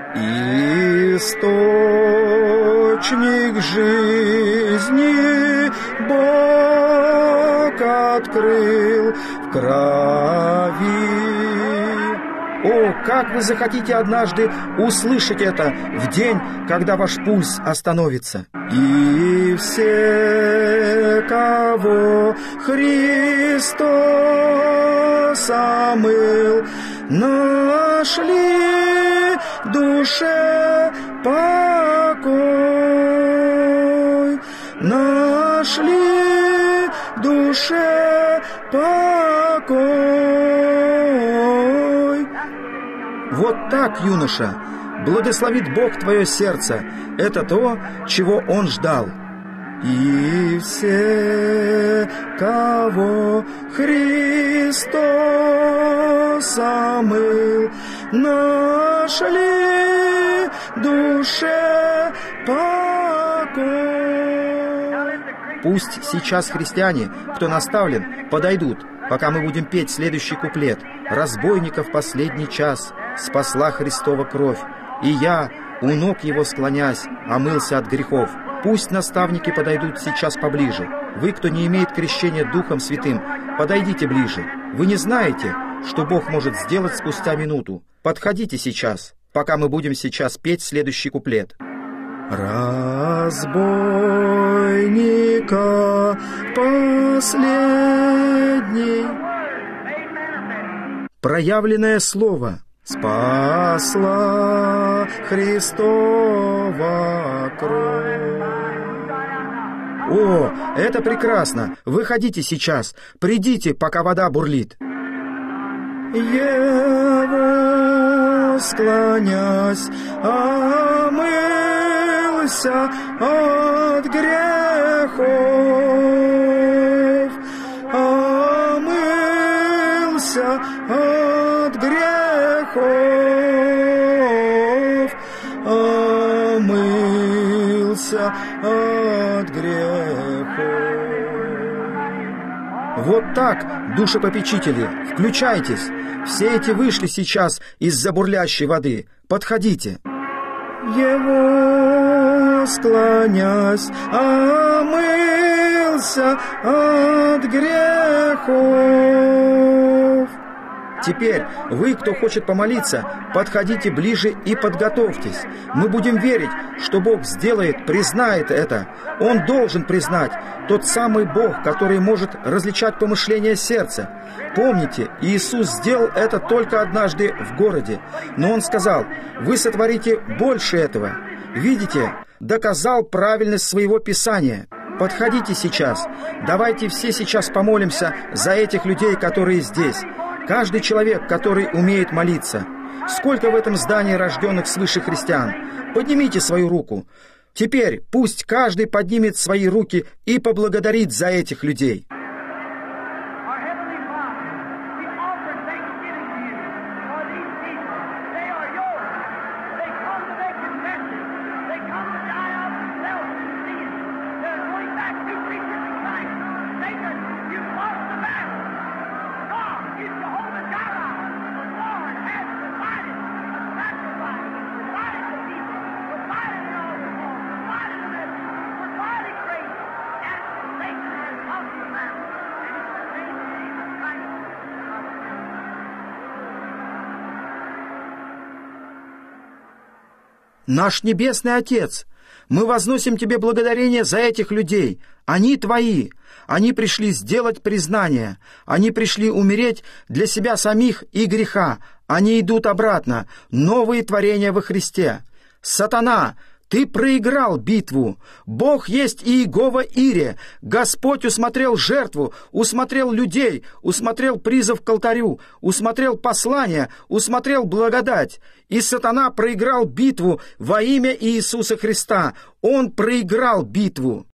Источник жизни Бог открыл в крови. О, как вы захотите однажды услышать это в день, когда ваш пульс остановится. И все, кого Христос омыл, нашли душе покой, нашли душе покой. Вот так, юноша, благословит Бог твое сердце. Это то, чего Он ждал. И все, кого Христос омыл, нашли душе покой. Пусть сейчас христиане, кто наставлен, подойдут, пока мы будем петь следующий куплет. «Разбойников последний час спасла Христова кровь, и я, у ног Его склонясь, омылся от грехов». Пусть наставники подойдут сейчас поближе. Вы, кто не имеет крещения Духом Святым, подойдите ближе. Вы не знаете, что Бог может сделать спустя минуту. Подходите сейчас, пока мы будем сейчас петь следующий куплет. Разбойника последний. Проявленное слово спасла Христова кровь. О, это прекрасно! Выходите сейчас, придите, пока вода бурлит. Его, склонясь, омылся от грехов, омылся от грехов, омылся от грехов. Вот так, душепопечители, включайтесь. Все эти вышли сейчас из-за бурлящей воды. Подходите. Его, склонясь, омылся от грехов. Теперь вы, кто хочет помолиться, подходите ближе и подготовьтесь. Мы будем верить, что Бог сделает, признает это. Он должен признать, тот самый Бог, который может различать помышления сердца. Помните, Иисус сделал это только однажды в городе, но Он сказал: «Вы сотворите больше этого». Видите, доказал правильность своего Писания. Подходите сейчас. Давайте все сейчас помолимся за этих людей, которые здесь. Каждый человек, который умеет молиться. Сколько в этом здании рожденных свыше христиан? Поднимите свою руку. Теперь пусть каждый поднимет свои руки и поблагодарит за этих людей. Наш Небесный Отец, мы возносим Тебе благодарение за этих людей. Они Твои. Они пришли сделать признание. Они пришли умереть для себя самих и греха. Они идут обратно. Новые творения во Христе. Сатана, ты проиграл битву. Бог есть Иегова Ире. Господь усмотрел жертву, усмотрел людей, усмотрел призыв к алтарю, усмотрел послание, усмотрел благодать. И сатана проиграл битву во имя Иисуса Христа. Он проиграл битву.